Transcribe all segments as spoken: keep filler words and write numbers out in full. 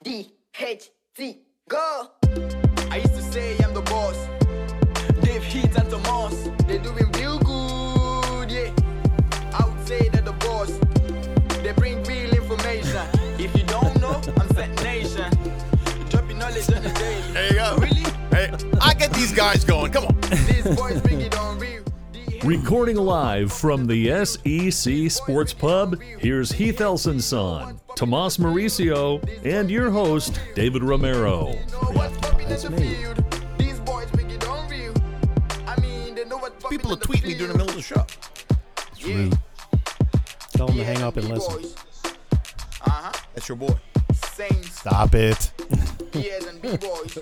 D H T, go! I used to say I'm the boss. Dave Heat and Tomas, they're doing real good, yeah. I would say that the boss, they bring real information. If you don't know, I'm Set Nation. Dropping knowledge on the daily. There you go. Really? Hey, I get these guys going. Come on. These boys bring it on real. Recording live from the S E C Sports Pub, here's Heath Elson-Son, Tomas Mauricio, and your host, David Romero. That's me. People will tweet me during the middle of the show. It's rude. Tell them to hang up and listen. Uh-huh. That's your boy. Stop it. Yes, and B-boys.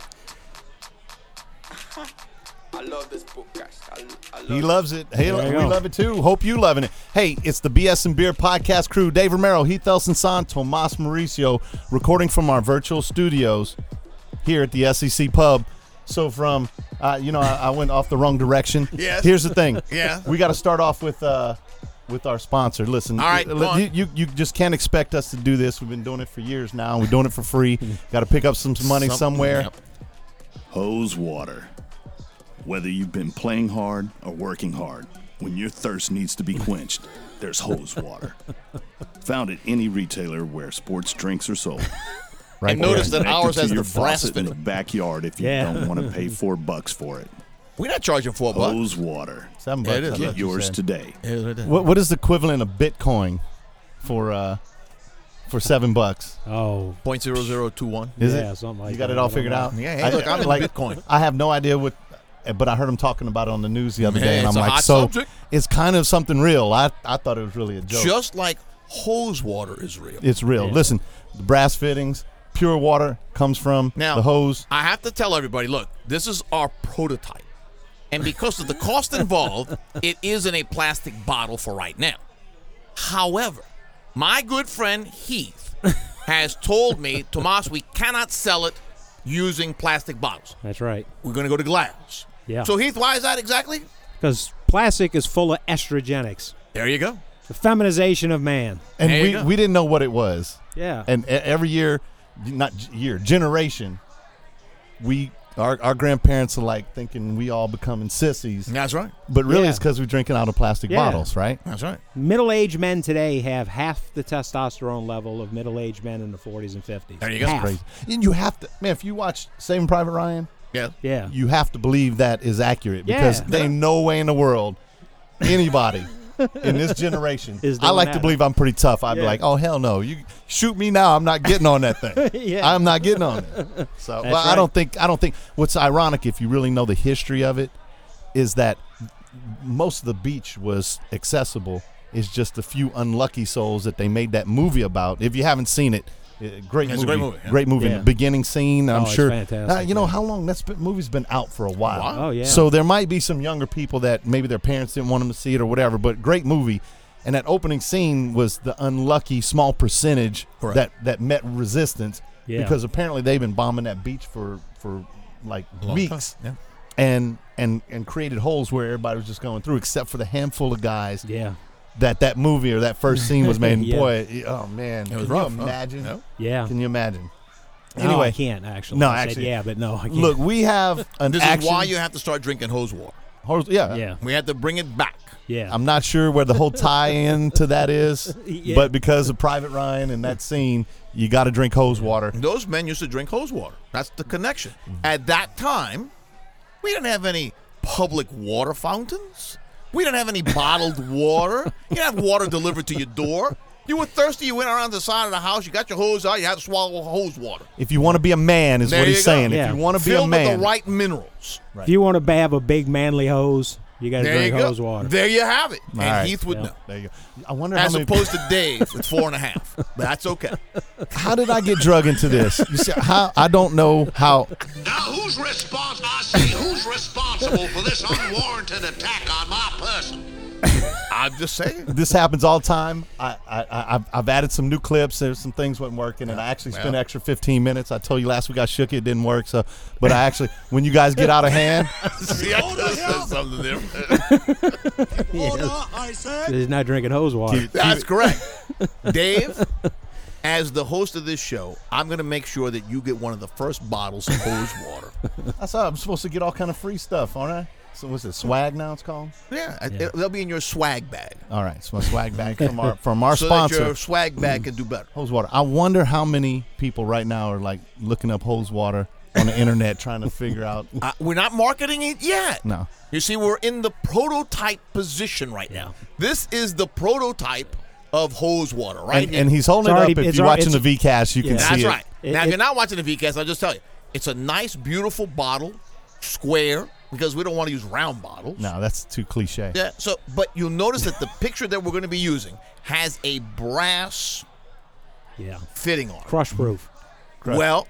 I love this podcast. I, I love He loves it. Hey, There we you go. love it too. Hope you loving it. Hey, it's the B S and Beer podcast crew. Dave Romero, Heath Elson-Son, Tomas Mauricio, recording from our virtual studios here at the S E C Pub. So from, uh, you know, I, I went off the wrong direction. Yes. Here's the thing. Yeah. We got to start off with uh, with our sponsor. Listen, All right, you, go on. you, you you just can't expect us to do this. We've been doing it for years now. We're doing it for free. Got to pick up some money Some- somewhere. Yep. Hose water. Whether you've been playing hard or working hard, when your thirst needs to be quenched, there's hose water. Found at any retailer where sports drinks are sold. Right And notice there. that Connected ours to has your the brass faucet in the fitting. backyard if you Yeah. don't want to pay four bucks for it. We're not charging four bucks. Hose water. Seven Yeah, it bucks. is. I Get thought you Yours said. today. What what is the equivalent of Bitcoin for uh for seven bucks? Oh, Point zero zero two one. Is yeah, it? something like You got that. it all I don't figured know. out? Yeah, hey, I- look, I'm in like, Bitcoin. I have no idea what, but I heard him talking about it on the news the other Hey, day, and it's I'm a like, hot so subject. it's kind of something real. I I thought it was really a joke. Just like hose water is real. It's real. Yeah. Listen, the brass fittings, pure water comes from Now, the hose. I have to tell everybody, look, this is our prototype. And because of the cost involved, it is in a plastic bottle for right now. However, my good friend Heath has told me, Tomas, we cannot sell it using plastic bottles. That's right. We're going to go to glass. Yeah. So, Heath, why is that exactly? Because plastic is full of estrogenics, There you go. the feminization of man. And There you we, go. we didn't know what it was. Yeah. And e- every year, not g- year, generation, we our, our grandparents are like thinking we all becoming sissies. That's right. But really, Yeah. it's because we're drinking out of plastic Yeah. bottles, right? That's right. Middle-aged men today have half the testosterone level of middle-aged men in the forties and fifties. There you go. Half. Crazy. And you have to, man, if you watch Saving Private Ryan, Yeah. Yeah. you have to believe that is accurate because Yeah. there ain't no way in the world anybody in this generation. Is I doing like to that. believe I'm pretty tough. I'd be Yeah. like, oh, hell no. You shoot me now. I'm not getting on that thing. Yeah. I'm not getting on it. So, That's well, I right. don't think, I don't think, what's ironic, if you really know the history of it, is that most of the beach was accessible. It's just a few unlucky souls that they made that movie about. If you haven't seen it, uh, great It's movie. a great movie, yeah. Great movie. Yeah. The beginning scene, I'm Oh, it's sure. fantastic, Uh, you know yeah. how long that's been, movie's been out for a while. Wow. Oh, yeah. So there might be some younger people that maybe their parents didn't want them to see it or whatever. But great movie. And that opening scene was the unlucky small percentage Correct. that that met resistance Yeah. because apparently they've been bombing that beach for for like A long weeks time. and and and created holes where everybody was just going through except for the handful of guys Yeah. that that movie or that first scene was made. And Yeah. boy, it- oh man, It was can rough. you huh? imagine? No? Yeah. Can you imagine? No, I Anyway, can't actually. No, I said actually. yeah, but no, I can't. look, we have an This action. is why you have to start drinking hose water. hose, yeah, Yeah. We had to bring it back. Yeah. I'm not sure where the whole tie-in to that is, Yeah. but because of Private Ryan and that scene, you got to drink hose water. Those men used to drink hose water. That's the connection. At that time, we didn't have any public water fountains. We didn't have any bottled water. You didn't have water delivered to your door. You were thirsty, you went around the side of the house, you got your hose out, you had to swallow hose water. If you want to be a man, is There what you he's go. saying. Yeah. If you want to be a Filled man, with the right minerals. If you want to have a big manly hose, you got to There you drink go. hose water. There you have it. All and right. Heath would Yeah. know. there you go. I wonder As how many. opposed to Dave with four and a half. But that's okay. How did I get drug into this? You see, how I don't know how. Now, who's responsible? I say, who's responsible for this unwarranted attack on my person? I'm just saying. This happens all the time. I, I, I, I've, I've added some new clips. There's some things wasn't working, and I actually spent Well. an extra fifteen minutes. I told you last week I shook it, it didn't work. So, but I actually, when you guys get out of hand, See, I could have said something different. Order, I said. He's not drinking hose water. That's correct. Dave, as the host of this show, I'm going to make sure that you get one of the first bottles of hose water. That's how I'm supposed to get all kind of free stuff, aren't I? So what's it, swag now it's called? Yeah, Yeah. It, they'll be in your swag bag. All right, so my swag bag from our from our so sponsor, that your swag bag can do better. Hose Water. I wonder how many people right now are like looking up Hose Water on the internet trying to figure out. Uh, we're not marketing it yet. No. You see, we're in the prototype position right now. This is the prototype of hose water, right? And, and he's holding It's it already- up. If it's you're al- watching the it's- VCast, you can Yeah. see That's it. right. It- now, if it- you're not watching the VCast, I'll just tell you, it's a nice, beautiful bottle, square, because we don't want to use round bottles. No, that's too cliche. Yeah. So, but you'll notice that the picture that we're going to be using has a brass Yeah. fitting on it. Crush proof. Well,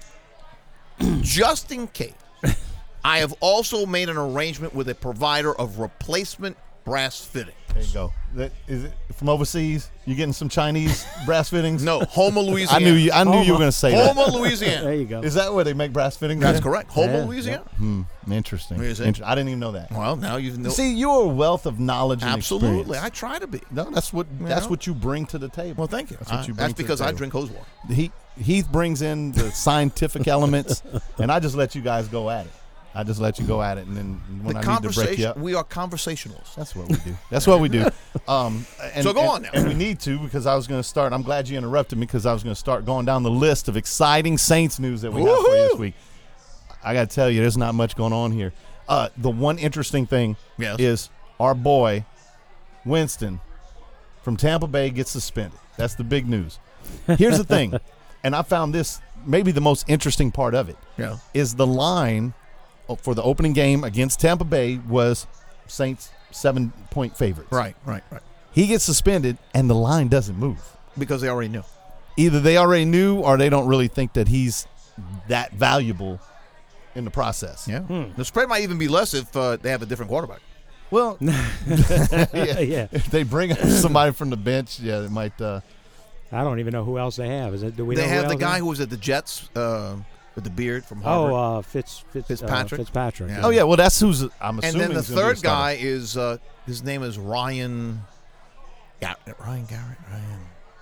just in case, I have also made an arrangement with a provider of replacement brass fittings. There you go. That, is it from overseas? You getting some Chinese brass fittings? No, Houma, I Louisiana. knew you. I knew you were going to say that. Houma, Louisiana. There you go. Is that where they make brass fittings? That's there? correct. Houma, Yeah, Louisiana. Hmm. Interesting. What do you say? Inter- I didn't even know that. Well, now you know. See, you're a wealth of knowledge and Absolutely, I experience. try to be. No, that's what You that's know? what you bring to the table. Well, thank you. That's what I- you bring that's to the because I table. drink hose water. He Heath brings in the scientific elements, and I just let you guys go at it. I just let you go at it, and then when The I need to break you conversation. up, We are conversationalists. that's what we do. That's what we do. Um, and, So go and- on now. And we need to because I was going to start. I'm glad you interrupted me because I was going to start going down the list of exciting Saints news that we have for you this Woohoo! week. I got to tell you, there's not much going on here. Uh, the one interesting thing Yes. is our boy Winston from Tampa Bay gets suspended. That's the big news. Here's the thing, and I found this maybe the most interesting part of it Yeah. is the line for the opening game against Tampa Bay was Saints seven point favorites. Right, right, right. He gets suspended and the line doesn't move. Because they already knew. Either they already knew or they don't really think that he's that valuable in the process. Yeah. The spread might even be less if uh, they have a different quarterback. Well, yeah. Yeah. If they bring up somebody from the bench, yeah, it might. Uh, I don't even know who else they have. Is it? Do we They know have who the else guy they- who was at the Jets uh, with the beard from Harvard. Oh, uh, Fitz, Fitz Fitzpatrick. Uh, Fitzpatrick. Yeah. oh yeah, well that's who's I'm and assuming. then the is gonna be third starter. guy is uh, his name is Ryan. Gar- Ryan Garrett. Ryan.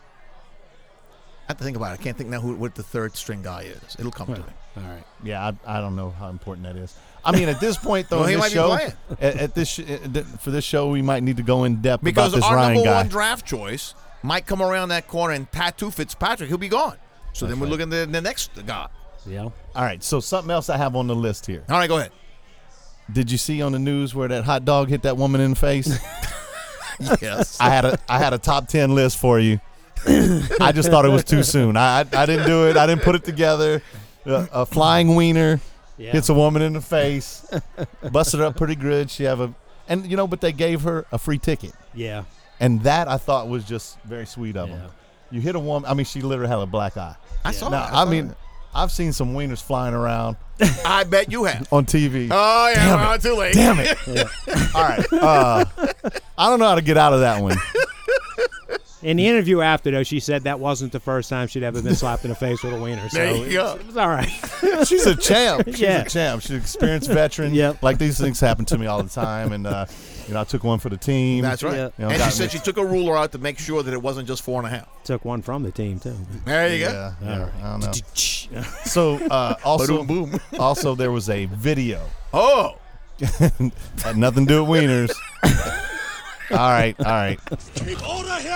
I have to think about it. I can't think now who what the third string guy is. It'll come to me. All right. Yeah, I, I don't know how important that is. I mean, at this point, though, Well, in he this might be show, playing. at, at this sh- uh, for this show, we might need to go in depth Because about this our Ryan number guy. one draft choice might come around that corner and tattoo Fitzpatrick. He'll be gone. So then we're right. looking at the, the next guy. Yeah. All right, so something else I have on the list here. All right, go ahead. Did you see on the news where that hot dog hit that woman in the face? Yes. I had a I had a top ten list for you. I just thought it was too soon. I, I I didn't do it. I didn't put it together. Uh, a flying wiener Yeah. hits a woman in the face, busted her up pretty good. She have a and you know, but they gave her a free ticket, Yeah. and that I thought was just very sweet of them. Yeah. You hit a woman. I mean, she literally had a black eye. I saw Now, it. I saw mean, it. I've seen some wieners flying around I bet you have. on T V. Oh, yeah, Damn well, too late. Damn it! All right, uh, I don't know how to get out of that one. In the interview after, though, she said that wasn't the first time she'd ever been slapped in the face with a wiener. So There you it, go. was, it was all right. She's a champ. She's Yeah. a champ. She's an experienced veteran. Yep. Like these things happen to me all the time, and uh, you know, I took one for the team. That's right. Yeah. You know, And got she said me- she took a ruler out to make sure that it wasn't just four and a half. Took one from the team, too. There you go. Yeah, yeah, All right. I don't know. So uh, also, Ba-doom, boom. also there was a video. Oh, Had nothing to do with wieners. all right, all right, Keep order here.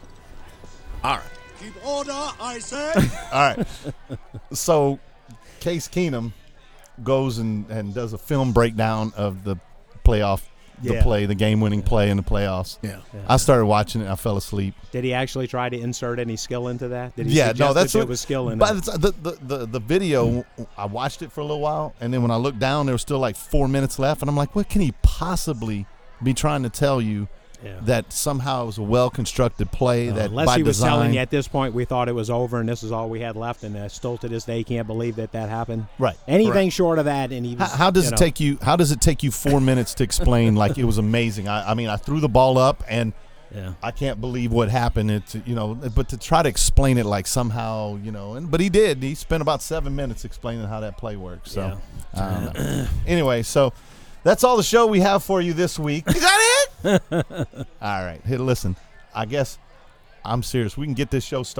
all right. Keep order, I say. all right. So Case Keenum goes and, and does a film breakdown of the playoff, the Yeah. play, the game-winning play in the playoffs. Yeah. I started watching it. I fell asleep. Did he actually try to insert any skill into that? Did he Yeah, suggest no, that's that what there was skill in but it? it's, the, the the the video. I watched it for a little while, and then when I looked down, there was still like four minutes left, and I'm like, what can he possibly be trying to tell you? Yeah. That somehow it was a well-constructed play. Uh, that unless by he was design, telling you at this point we thought it was over and this is all we had left, and uh, still to this day can't believe that that happened. Right. Anything Right. short of that, and he How, was, how does you it know, take you? How does it take you four minutes to explain like it was amazing? I, I mean, I threw the ball up, and Yeah. I can't believe what happened. It, you know, but to try to explain it like somehow, you know, and but he did. He spent about seven minutes explaining how that play works. So, I don't know. Anyway, so that's all the show we have for you this week. Is that it? All right, hey, listen. I guess I'm serious. We can get this show started.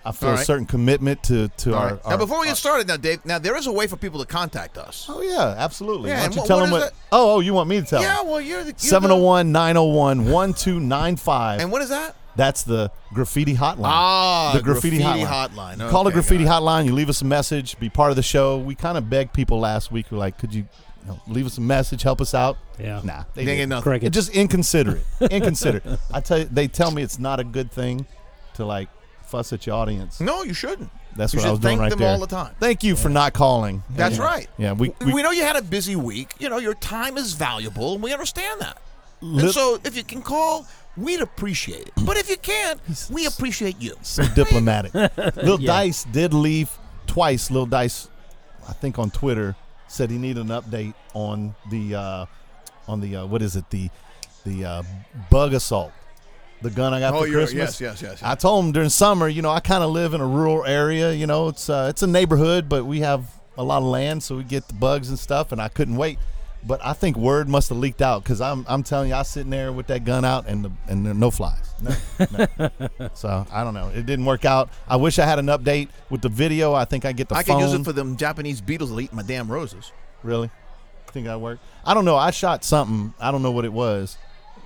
I feel All a right. certain commitment to to All our, right. our. Now, before we our- get started, now, Dave, now there is a way for people to contact us. Oh yeah, absolutely. Yeah, Why and don't you what- tell what them is what? that? Oh, oh, you want me to tell them? Yeah, well, you're the you're the- seven oh one, nine oh one, one two nine five. And what is that? That's the graffiti hotline. Ah, the graffiti, graffiti hotline. hotline. You call the Okay, graffiti got hotline. You leave us a message. Be part of the show. We kind of begged people last week. We're like, could you, you know, leave us a message, help us out? Yeah. Nah, they They ain't didn't. nothing. Cricket. It's just inconsiderate. Inconsiderate. I tell you, they tell me it's not a good thing to like fuss at your audience. No, you shouldn't. That's you what should I was doing thank right them there. all the time. Thank you for not calling. That's Yeah. right. Yeah, we, We, we know you had a busy week. You know, your time is valuable, and we understand that. Lit- and so, if you can call, we'd appreciate it. But if you can't, we appreciate you. so diplomatic. Lil Yeah. Dice did leave twice. Lil Dice, I think on Twitter, said he needed an update on the uh, on the uh, what is it the the uh, bug assault, the gun I got Oh, for you're- Christmas. yes, yes, yes, yes. I told him during summer, you know, I kind of live in a rural area. You know, it's uh, it's a neighborhood, but we have a lot of land, so we get the bugs and stuff. And I couldn't wait. But I think word must have leaked out because I'm I'm telling you, I was sitting there with that gun out and the, and there are no flies. No, no. So I don't know. It didn't work out. I wish I had an update with the video. I think I get the I phone. can use it for them Japanese beetles that eat my damn roses. Really? Think that worked? I don't know. I shot something. I don't know what it was,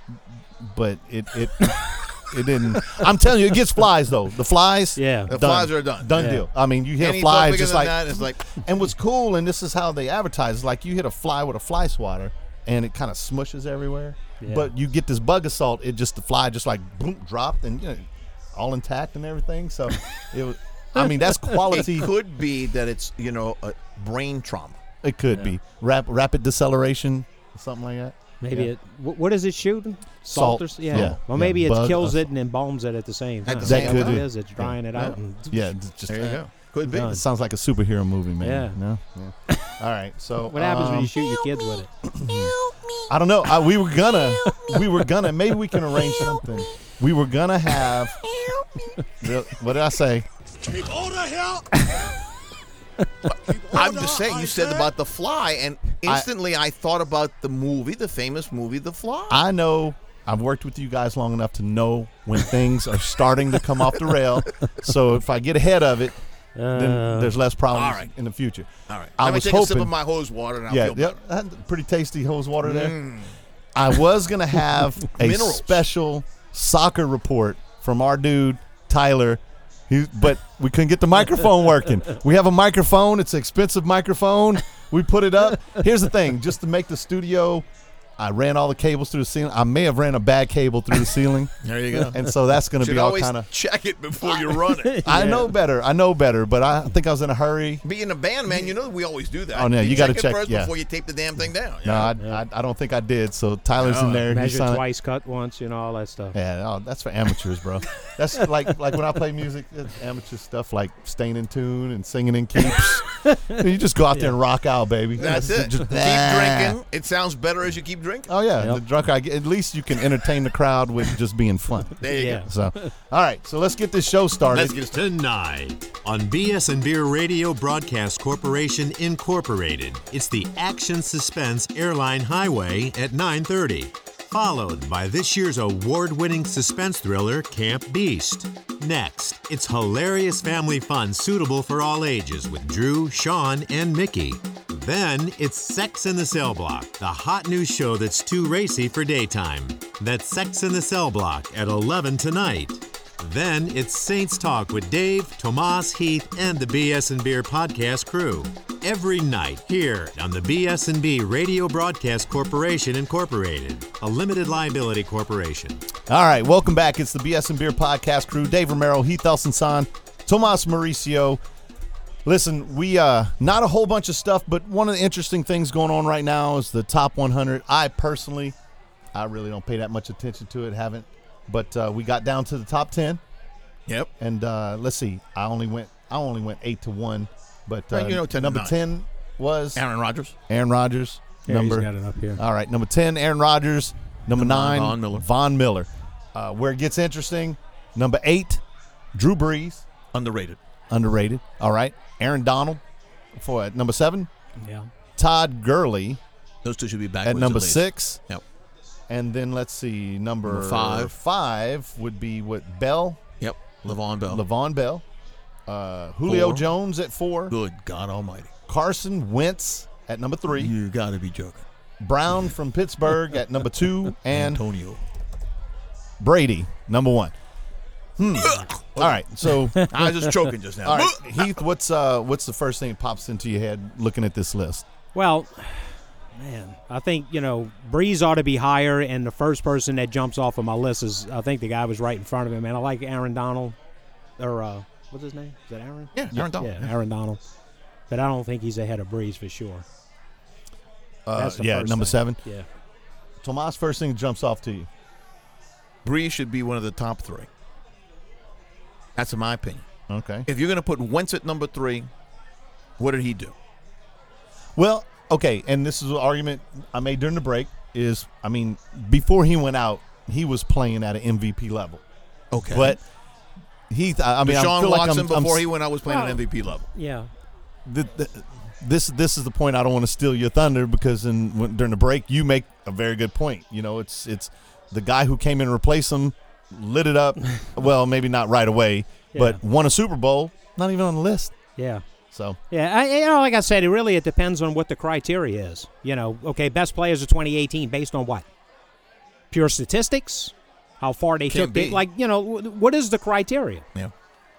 but it it it didn't. I'm telling you, it gets flies though. The flies. Yeah. The done. flies are done. Done Yeah. deal. I mean, you hit Any a fly bug bigger just than like. that, it's like And what's cool, and this is how they advertise, is like you hit a fly with a fly swatter, and it kind of smushes everywhere. Yeah. But you get this bug assault, it just the fly just like boom, dropped and you know, all intact and everything. So it was. I mean, that's quality. it could be that it's you know a brain trauma. It could be Rap, rapid deceleration, something like that. Maybe Yeah. it. wh- What is it shooting? Salt. Salt. Or, s- yeah. Yeah. Well, Yeah. maybe it Bug kills or- it and embalms it at the same time. At the That same could That's what be. it is. It's drying it out. And Yeah, it's just There you go. Could be. Done. It sounds like a superhero movie, man. Yeah. No? Yeah. All right. So What happens when um, you shoot your kids with it? I don't know. I, we were gonna. We were gonna. Maybe we can arrange something. We were gonna have. Real- What did I say? Keep order here. I'm just saying. You said about the fly, and instantly I, thought about the movie, the famous movie, The Fly. I know. I've worked with you guys long enough to know when things are starting to come off the rail. So if I get ahead of it, then Uh, there's less problems all right. in the future. All right. I Let me was take a sip hoping- of my hose water, and I'll Yeah, feel yeah, better. I had pretty tasty hose water there. I was gonna have a Minerals. special soccer report from our dude Tyler, he, but we couldn't get the microphone working. We have a microphone; it's an expensive microphone. We put it up. Here's the thing: just to make the studio, I ran all the cables through the ceiling. I may have ran a bad cable through the ceiling, There you go. and so that's going to Should be all always kind of. check it before you run it. I know better. I know better, but I think I was in a hurry. Being a band, man, you know we always do that. Oh, no, you gotta check check, it first yeah. before you tape the damn thing down. you No, know? I, I, I don't think I did. So Tyler's in No, there. He's measure trying to- twice, cut once, you know, all that stuff. Yeah, oh, that's for amateurs, bro. That's like like when I play music, it's amateur stuff like staying in tune and singing in keeps. You just go out there and rock out, baby. That's it. just- keep drinking. It sounds better as you keep drinking. Oh yeah, Yep. the drunk. I get, at least you can entertain the crowd with just being fun. There you Yeah. go. So, all right, so let's get this show started. Let's get it started. Tonight on B S and Beer Radio Broadcast Corporation Incorporated, it's the action suspense Airline Highway at nine thirty, followed by this year's award-winning suspense thriller Camp Beast. Next, it's hilarious family fun suitable for all ages with Drew, Sean, and Mickey. Then it's Sex in the Cell Block, the hot new show that's too racy for daytime. That's Sex in the Cell Block at eleven tonight. Then it's Saints Talk with Dave, Tomas, Heath, and the B S and Beer podcast crew. Every night here on the B S and B Radio Broadcast Corporation Incorporated, a limited liability corporation. All right, welcome back. It's the B S and Beer podcast crew. Dave Romero, Heath Elson-Son, Tomas Mauricio. Listen, we uh not a whole bunch of stuff, but one of the interesting things going on right now is the top one hundred. I personally, I really don't pay that much attention to it. Haven't, but uh, we got down to the top ten, Yep. and uh, let's see. I only went. I only went eight to one, but uh, Well, you know, ten to number nine. ten was Aaron Rodgers. Aaron Rodgers. Here, number he's got it up here. all right, number ten, Aaron Rodgers. Number nine, Von Miller. Von Miller. Uh, where it gets interesting, number eight, Drew Brees, Underrated. underrated. All right, Aaron Donald for at number seven, Yeah. Todd Gurley Those two should be back at number six, Yep. and then let's see, number, Number five. Five would be what Bell, Yep. Levon Bell. Levon Bell. Uh, Julio Four. Jones at four. Good God Almighty! Carson Wentz at number three. You got to be joking. Brown from Pittsburgh at number two, and Antonio. Brady number one. Hmm. All right, so I was just choking just now. all right, Heath, what's uh what's the first thing that pops into your head looking at this list? Well, man, I think, you know, Breeze ought to be higher, and the first person that jumps off of my list is, I think the guy was right in front of him, man. I like Aaron Donald, or uh, what's his name? Is that Aaron? Yeah, Aaron Donald. Yeah, Aaron Donald. But I don't think he's ahead of Breeze for sure. Uh, That's the yeah, first number thing. seven. Yeah. Tomas, first thing that jumps off to you. Breeze should be one of the top three. That's in my opinion. Okay. If you're going to put Wentz at number three, what did he do? Well, okay, and this is an argument I made during the break. Is I mean, before he went out, he was playing at an M V P level. Okay. But he, I mean, I Deshaun feel like Watson, I'm, I'm, before he went out, was playing Well, at M V P level. Yeah. the, the, this this is the point. I don't want to steal your thunder because in when, during the break you make a very good point. You know, it's it's the guy who came in and replaced him, lit it up. Well, maybe not right away, Yeah. but won a Super Bowl. Not even on the list. Yeah. So Yeah, I, you know, like I said, it really it depends on what the criteria is. You know, okay, best players of twenty eighteen based on what? Pure statistics? How far they Can't took be. it? Like, you know, wh- what is the criteria? Yeah.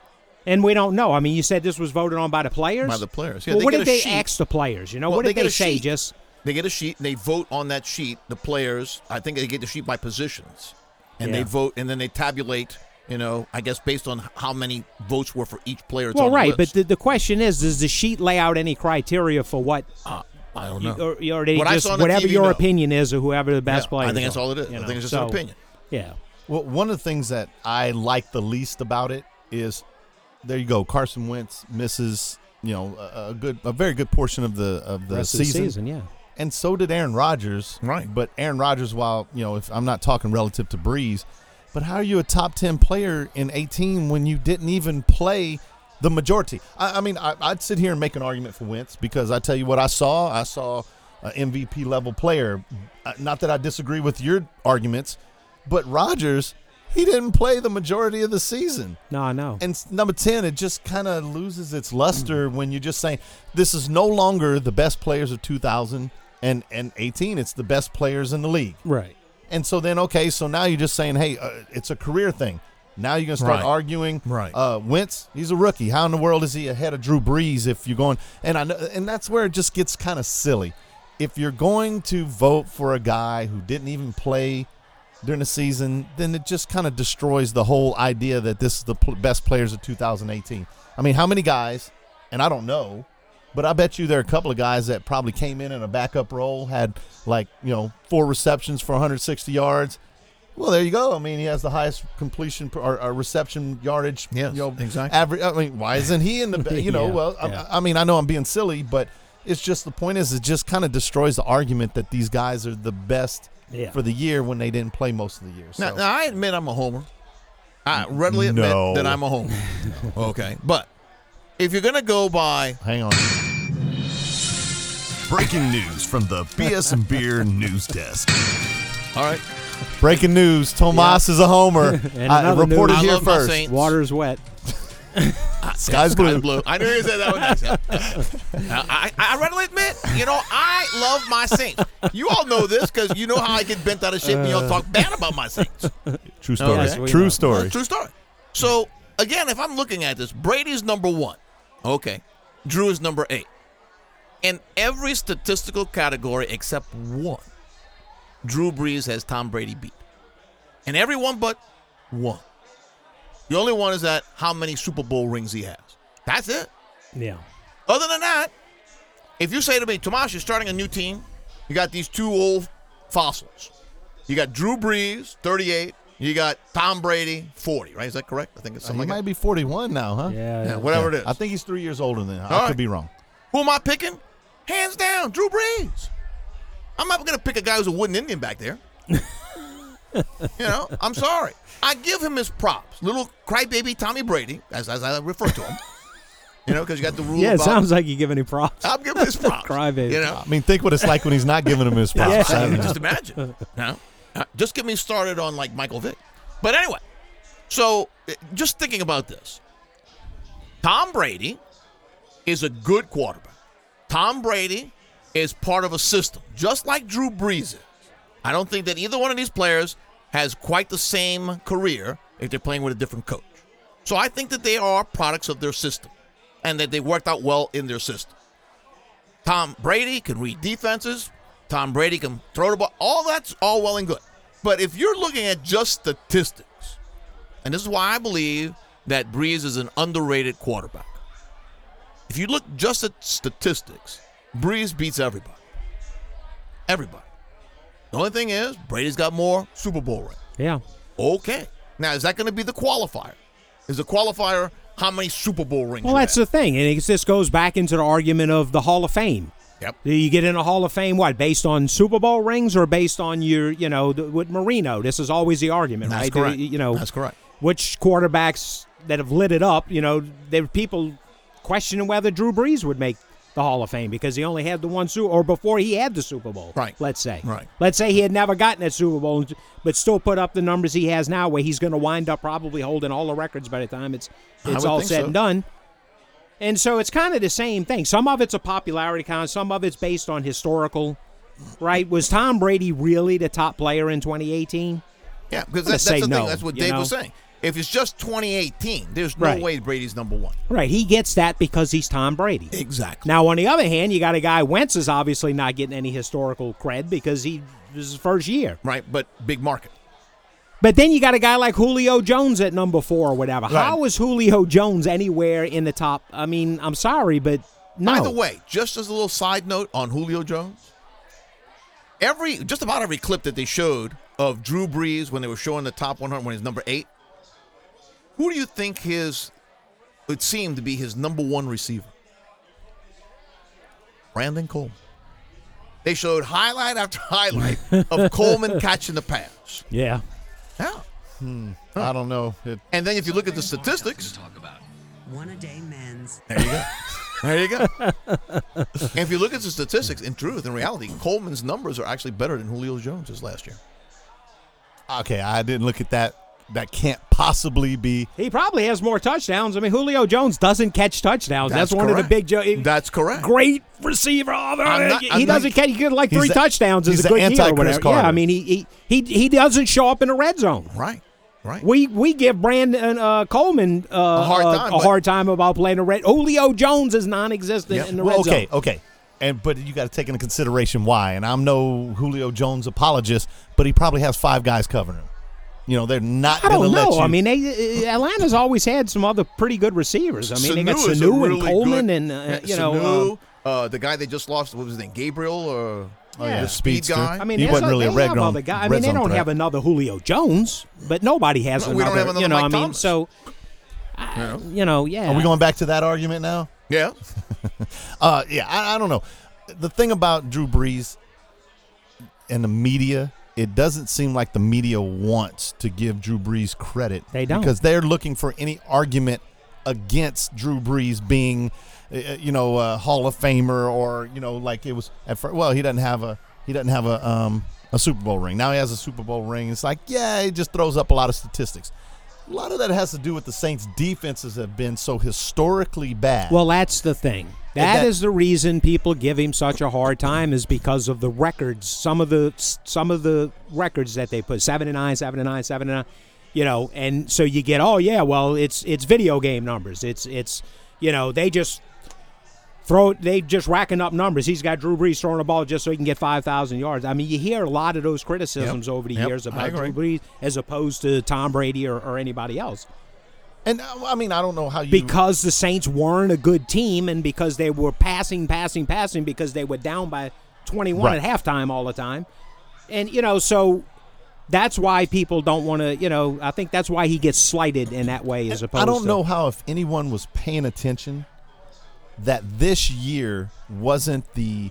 And we don't know. I mean, you said this was voted on by the players? By the players. Yeah, well, they what get did a they sheet. ask the players? You know, Well, what they did get they a say? sheet. Just They get a sheet and they vote on that sheet. The players, I think they get the sheet by positions, and Yeah. they vote, and then they tabulate. You know, I guess based on how many votes were for each player. It's well, on the right, but list. the, the question is, does the sheet lay out any criteria for what, Uh, I don't you, know. or, or they What I just saw on the whatever T V, your no. opinion is, or whoever the best Yeah, player? I think that's all it is. I think it's just an opinion. Yeah, well, one of the things that I like the least about it is, there you go. Carson Wentz misses, you know, a, a good, a very good portion of the of the rest season. of the season, yeah. And so did Aaron Rodgers. Right. But Aaron Rodgers, while, you know, if I'm not talking relative to Breeze, but how are you a top ten player in eighteen when you didn't even play the majority? I, I mean, I, I'd sit here and make an argument for Wentz because I tell you what I saw. I saw an M V P level player. Uh, Not that I disagree with your arguments, but Rodgers, he didn't play the majority of the season. No, I know. And s- number ten, it just kind of loses its luster when you're just saying this is no longer the best players of two thousand eighteen. It's the best players in the league. Right. And so then, okay, so now you're just saying, hey, uh, it's a career thing. Now you're going to start Right. arguing. Right. Uh, Wentz, he's a rookie. How in the world is he ahead of Drew Brees if you're going? And I know, and that's where it just gets kind of silly. If you're going to vote for a guy who didn't even play during the season, then it just kind of destroys the whole idea that this is the pl- best players of two thousand eighteen. I mean, how many guys, and I don't know, but I bet you there are a couple of guys that probably came in in a backup role, had like, you know, four receptions for one hundred sixty yards. Well, there you go. I mean, he has the highest completion per, or, or reception yardage. Yes, you know, exactly. Average. I mean, why isn't he in the? You know, Yeah, well, yeah. I, I mean, I know I'm being silly, but it's just the point is it just kind of destroys the argument that these guys are the best Yeah. for the year when they didn't play most of the year. So. Now, now, I admit I'm a homer. I readily admit No. that I'm a homer. Okay, but if you're gonna go by, Hang on. Breaking news from the B S and Beer news desk. all right, Breaking news: Tomas is a homer. And I another reported news. I here love my first. Saints. Water's wet. Sky's blue. blue. I knew you said that one next. Now, I, I readily admit, you know, I love my Saints. You all know this because you know how I get bent out of shape and you all talk bad about my Saints. True story. Yes, we True know. story. That's a true story. So again, if I'm looking at this, Brady's number one. Okay, Drew is number eight. In every statistical category except one, Drew Brees has Tom Brady beat. And every one but one. The only one is that how many Super Bowl rings he has. That's it. Yeah. Other than that, if you say to me, Tomas, you're starting a new team, you got these two old fossils. You got Drew Brees, thirty-eight. You got Tom Brady, forty, right? Is that correct? I think it's He something might like be forty-one now, huh? Yeah. that. Yeah, whatever it is. I think he's three years older than that. I All could right. be wrong. Who am I picking? Hands down, Drew Brees. I'm not going to pick a guy who's a wooden Indian back there. You know, I'm sorry. I give him his props. Little crybaby Tommy Brady, as, as I refer to him. You know, because you got the rule Yeah, it about. sounds like you give any props. I'm giving him his props. Crybaby. You know, I mean, think what it's like when he's not giving him his props. I I mean, mean, just imagine. No? Uh, just get me started on like Michael Vick. But anyway, so uh, just thinking about this. Tom Brady is a good quarterback. Tom Brady is part of a system, just like Drew Brees is. I don't think that either one of these players has quite the same career if they're playing with a different coach. So I think that they are products of their system and that they worked out well in their system. Tom Brady can read defenses. Tom Brady can throw the ball. All that's all well and good. But if you're looking at just statistics, and this is why I believe that Brees is an underrated quarterback. If you look just at statistics, Brees beats everybody. Everybody. The only thing is, Brady's got more Super Bowl rings. Yeah. Okay. Now, is that going to be the qualifier? Is the qualifier how many Super Bowl rings Well, you that's have? the thing. And it just goes back into the argument of the Hall of Fame. Yep. Do you get in a Hall of Fame, what, based on Super Bowl rings or based on your, you know, the, with Marino? This is always the argument, That's right? correct. The- you know, That's correct. Which quarterbacks that have lit it up, you know, there were people questioning whether Drew Brees would make the Hall of Fame because he only had the one Super, or before he had the Super Bowl. Right. Let's say. Right. Let's say he had never gotten that Super Bowl, but still put up the numbers he has now, where he's going to wind up probably holding all the records by the time it's I it's would all think said so. and done. And so it's kind of the same thing. Some of it's a popularity count. Some of it's based on historical, right? Was Tom Brady really the top player in twenty eighteen? Yeah, because gonna that, that's say the thing. no, That's what you Dave know? was saying. If it's just twenty eighteen, there's no Right. way Brady's number one. Right. He gets that because he's Tom Brady. Exactly. Now, on the other hand, you got a guy, Wentz is obviously not getting any historical cred because he this is his first year. Right, but big market. But then you got a guy like Julio Jones at number four or whatever. Right. How is Julio Jones anywhere in the top? I mean, I'm sorry, but no. By the way, just as a little side note on Julio Jones, every just about every clip that they showed of Drew Brees when they were showing the top one hundred when he's number eight, who do you think his it seemed to be his number one receiver? Brandon Coleman. They showed highlight after highlight of Coleman catching the pass. Yeah. Yeah. I don't know. It, And then if you look at the statistics, Talk about one a day men's. there you go. There you go. And if you look at the statistics, in truth, in reality, Coleman's numbers are actually better than Julio Jones's last year. okay, I didn't look at that. That can't possibly be. He probably has more touchdowns. I mean, Julio Jones doesn't catch touchdowns. That's, That's one correct. of the big jo- That's correct. Great receiver. Oh, I'm not- he I'm doesn't not- catch. He get like He's three the- touchdowns. Is he's a the good year or anti-Chris whatever. Yeah, Carter. I mean, he, he he he doesn't show up in the red zone. Right. Right. We we give Brandon uh, Coleman uh, A hard uh, time, a but- hard time about playing the red. Julio Jones is non-existent Yep. in the Well, red okay, zone. okay. And but you got to take into consideration why. And I'm no Julio Jones apologist, but he probably has five guys covering him. You know, they're not I going to don't let know. you. I mean, they, uh, Atlanta's always had some other pretty good receivers. I mean, they got Sanu is a Sanu and really Coleman good- and uh, yeah, you know. Sanu, um, uh, the guy they just lost, what was his name, Gabriel or oh, yeah. the speed Speedster. guy? I mean, He there's wasn't a- really a they red have zone- other guy. I red mean, they zone don't threat. have another Julio Jones, but nobody has No, another. we don't have another you know, Mike I mean, Thomas. so I- you know, yeah. Are we going back to that argument now? Yeah. Uh, yeah, I, I don't know. The thing about Drew Brees and the media, it doesn't seem like the media wants to give Drew Brees credit. They don't. Because they're looking for any argument against Drew Brees being, uh, you know, a Hall of Famer or, you know, like it was at first. Well, he doesn't have a he doesn't have a um a Super Bowl ring. Now he has a Super Bowl ring. It's like, yeah, he just throws up a lot of statistics. A lot of that has to do with the Saints' defenses have been so historically bad. Well, that's the thing. that- That is the reason people give him such a hard time is because of the records. Some of the some of the records that they put seven and nine, seven and nine, seven and nine. You know, and so you get, oh yeah, well it's it's video game numbers. It's it's you know they just throw they just racking up numbers. He's got Drew Brees throwing the ball just so he can get five thousand yards. I mean, you hear a lot of those criticisms Yep. over the Yep. years I about agree. Drew Brees as opposed to Tom Brady or, or anybody else. and uh, I mean, I don't know how you Because the Saints weren't a good team and because they were passing, passing, passing because they were down by twenty-one Right. at halftime all the time. And, you know, so that's why people don't want to, you know, I think that's why he gets slighted in that way as opposed I don't to. know how if anyone was paying attention that this year wasn't the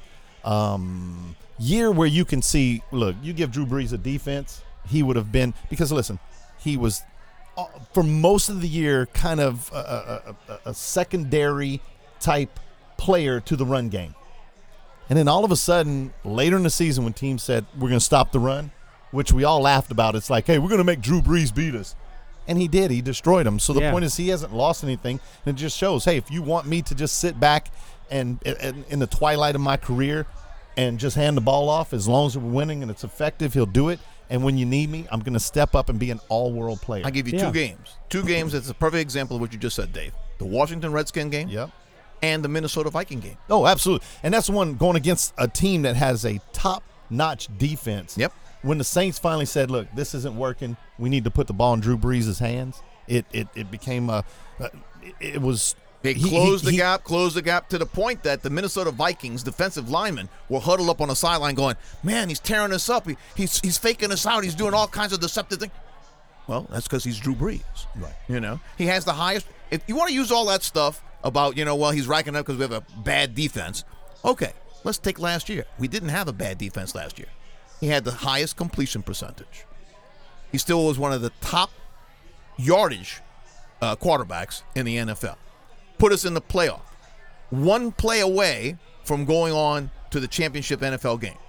um, year where you can see, look, you give Drew Brees a defense, he would have been, because listen, he was uh, for most of the year kind of a, a, a, a secondary type player to the run game. And then all of a sudden, later in the season when teams said, we're going to stop the run, which we all laughed about, it's like, hey, we're going to make Drew Brees beat us. And he did. He destroyed them. So the Yeah. point is he hasn't lost anything. And it just shows, hey, if you want me to just sit back and, and in the twilight of my career and just hand the ball off, as long as we're winning and it's effective, he'll do it. And when you need me, I'm going to step up and be an all-world player. I give you Yeah. two games. Two games that's a perfect example of what you just said, Dave. The Washington Redskin game Yep. and the Minnesota Viking game. Oh, absolutely. And that's one going against a team that has a top-notch defense. Yep. When the Saints finally said, look, this isn't working, we need to put the ball in Drew Brees' hands, it it, it became a uh, – it was – They he- closed he- the he- gap, closed the gap to the point that the Minnesota Vikings defensive linemen were huddled up on the sideline going, man, he's tearing us up. He, he's he's faking us out. He's doing all kinds of deceptive things. Well, that's because he's Drew Brees. Right. You know, he has the highest. If you want to use all that stuff about, you know, well, he's racking up because we have a bad defense. Okay, let's take last year. We didn't have a bad defense last year. He had the highest completion percentage. He still was one of the top yardage uh, quarterbacks in the N F L. Put us in the playoff. One play away from going on to the championship N F L game.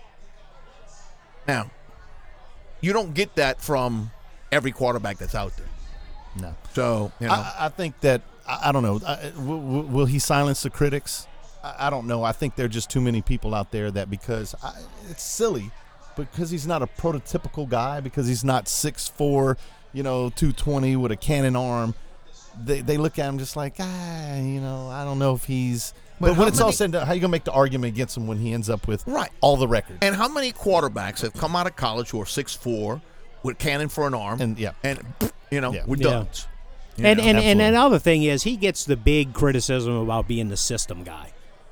Now, you don't get that from every quarterback that's out there. No. So, you know. I, I think that I, I don't know. I, will, will will he silence the critics? I, I don't know. I think there are just too many people out there that because I, it's silly, because he's not a prototypical guy, because he's not six four, you know, two twenty with a cannon arm. They they look at him just like, ah, you know, I don't know if he's. But, But when how it's all many- said and done, how you gonna make the argument against him when he ends up with Right. all the records? And how many quarterbacks have come out of college who are six four with cannon for an arm? And, yeah. And, you know, Yeah. we're Yeah. duds. You And know? and, and absolutely. another thing is he gets the big criticism about being the system guy.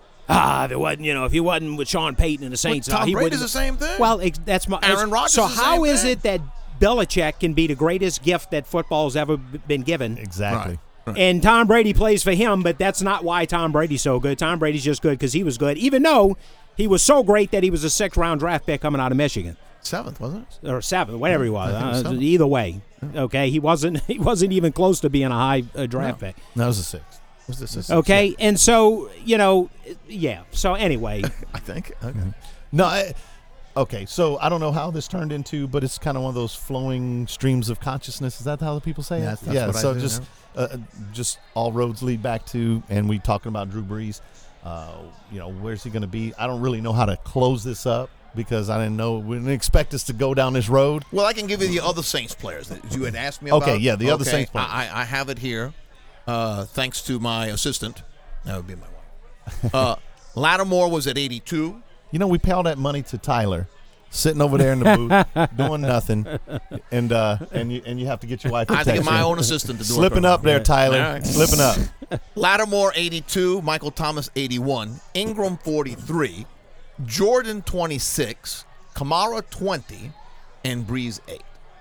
Ah, there wasn't, you know, if he wasn't with Sean Payton and the Saints, Tom he Brady's wouldn't. the same thing. Well, ex- that's my. Aaron Rodgers So is the how same is thing. it that Belichick can be the greatest gift that football's ever b- been given? Exactly. Right. And Tom Brady plays for him, but that's not why Tom Brady's so good. Tom Brady's just good because he was good, even though he was so great that he was a sixth-round draft pick coming out of Michigan. Seventh, wasn't it? Or seventh, whatever he was. I think it was Uh, seventh. either way, okay, he wasn't. He wasn't even close to being a high uh, draft pick. That was a six. Was this a Okay, and so you know, yeah. So anyway, I think. Okay. No, I, okay. So I don't know how this turned into, but it's kind of one of those flowing streams of consciousness. Is that how the people say Yeah, it? that's yeah. what I So do, just, uh, just all roads lead back to, and we talking about Drew Brees. Uh, you know, where's he going to be? I don't really know how to close this up because I didn't know. We didn't expect us to go down this road. Well, I can give you the other Saints players that you had asked me about. Okay, yeah, the other Okay, Saints players. I, I have it here, uh, thanks to my assistant. That would be my wife. Uh, Lattimore was at eighty-two. You know, we pay all that money to Tyler, sitting over there in the booth, doing nothing, and uh, and you and you have to get your wife. I have to get text my in. own assistant to do it. Slipping for me. up there, Tyler. All right. Slipping up. Lattimore eighty-two, Michael Thomas eighty-one, Ingram forty-three, Jordan twenty-six, Kamara twenty, and Breeze eight.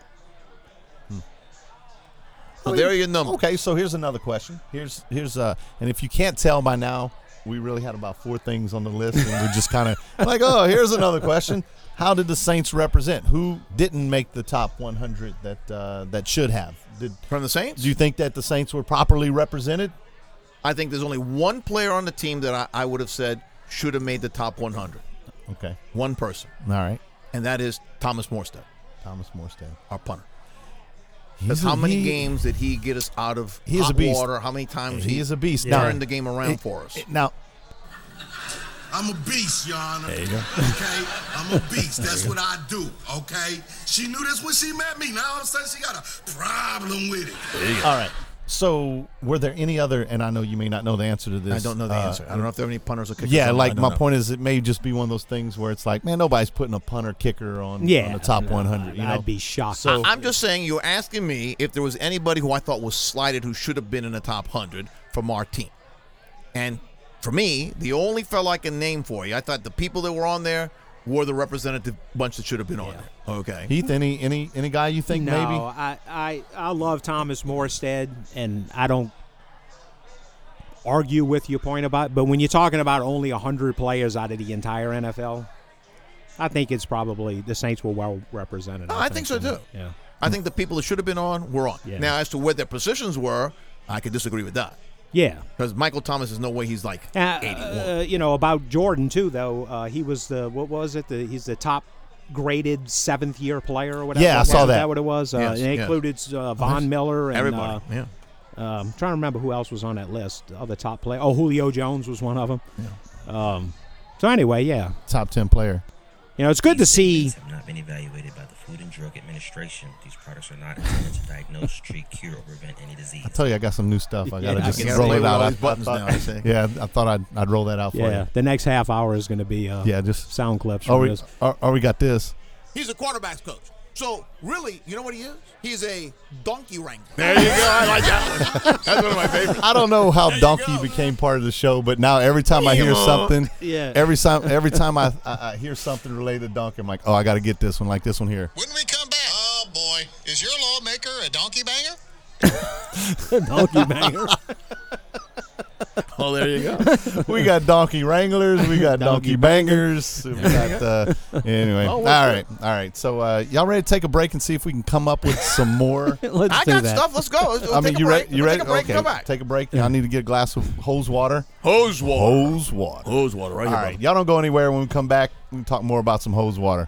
So there are your numbers. Okay, so here's another question. Here's here's uh, and if you can't tell by now, we really had about four things on the list, and we're just kind of like, oh, here's another question. How did the Saints represent? Who didn't make the top one hundred that uh, that should have? Did From the Saints? do you think that the Saints were properly represented? I think there's only one player on the team that I, I would have said should have made the top one hundred. Okay, One person, all right. and that is Thomas Morstead, Thomas Morstead. our punter. He's Because a- how many he- games did he get us out of He is hot a beast. water? How many times He is a beast. turned Now- the game around it- for us? it- Now, I'm a beast, Your Honor. There you go. Okay? I'm a beast. That's what I do, okay? She knew this when she met me. Now all of a sudden she got a problem with it. all right. So, were there any other? And I know you may not know the answer to this. I don't know the uh, answer. I don't know if there are any punters or kickers. Yeah, on. I like don't my know. point is, it may just be one of those things where it's like, man, nobody's putting a punter kicker on, yeah, on the top one hundred. You know? I'd be shocked. So- I'm just saying, you're asking me if there was anybody who I thought was slighted who should have been in the top one hundred from our team. And for me, the only fellow I can name for you, I thought the people that were on there were the representative bunch that should have been on there. Okay. Heath, any any any guy you think no, maybe? I, I I love Thomas Morstead, and I don't argue with your point about. But when you're talking about only one hundred players out of the entire N F L, I think it's probably the Saints were well represented. No, I think so, too. Yeah. I think the people that should have been on were on. Yeah. Now, as to where their positions were, I could disagree with that. Yeah. Because Michael Thomas is no way he's like Uh, eighty-one. uh, you know about Jordan too, though. Uh, he was the what was it? The, he's the top graded seventh year player or whatever. Yeah, I Was saw that. that what it was? Uh, Yes, and it yes. included uh, Von Miller and Everybody. uh, yeah. um, I'm trying to remember who else was on that list. The other top player. Oh, Julio Jones was one of them. Um, so anyway, yeah, Top ten player. you know, it's good to These see. supplements have not been evaluated by the Food and Drug Administration. These products are not intended to diagnose, treat, cure, or prevent any disease. I tell you, I got some new stuff. I gotta Yeah, just I can roll see. it out. All I, these buttons I now, thought, you see. yeah, I thought I'd, I'd roll that out for Yeah, you. the next half hour is going to be uh, Yeah, just sound clips. Oh, From we, this. or, or we got this. He's a quarterback's coach. So, really, you know what he is? He's a donkey wrangler. There you go. I like that one. That's one of my favorites. I don't know how donkey became part of the show, but now every time I hear something, Yeah. every time every time I, I, I hear something related to donkey, I'm like, oh, I got to get this one, like this one here. When we come back, oh boy, is your lawmaker a donkey banger? Donkey banger. Oh, there you go. We got donkey wranglers, we got donkey, Donkey bangers, we got uh, anyway. Oh, all well, right, all right. So uh, y'all ready to take a break and see if we can come up with some more? Let's I do got that. stuff. Let's go. Let's, I mean, take you a break. ready? You We'll ready? Take a break. Okay, Come back. take a break. Y'all need to get a glass of hose water. Hose water. Hose water. Hose water, right All here, right, brother. y'all don't go anywhere. When we come back, we can talk more about some hose water.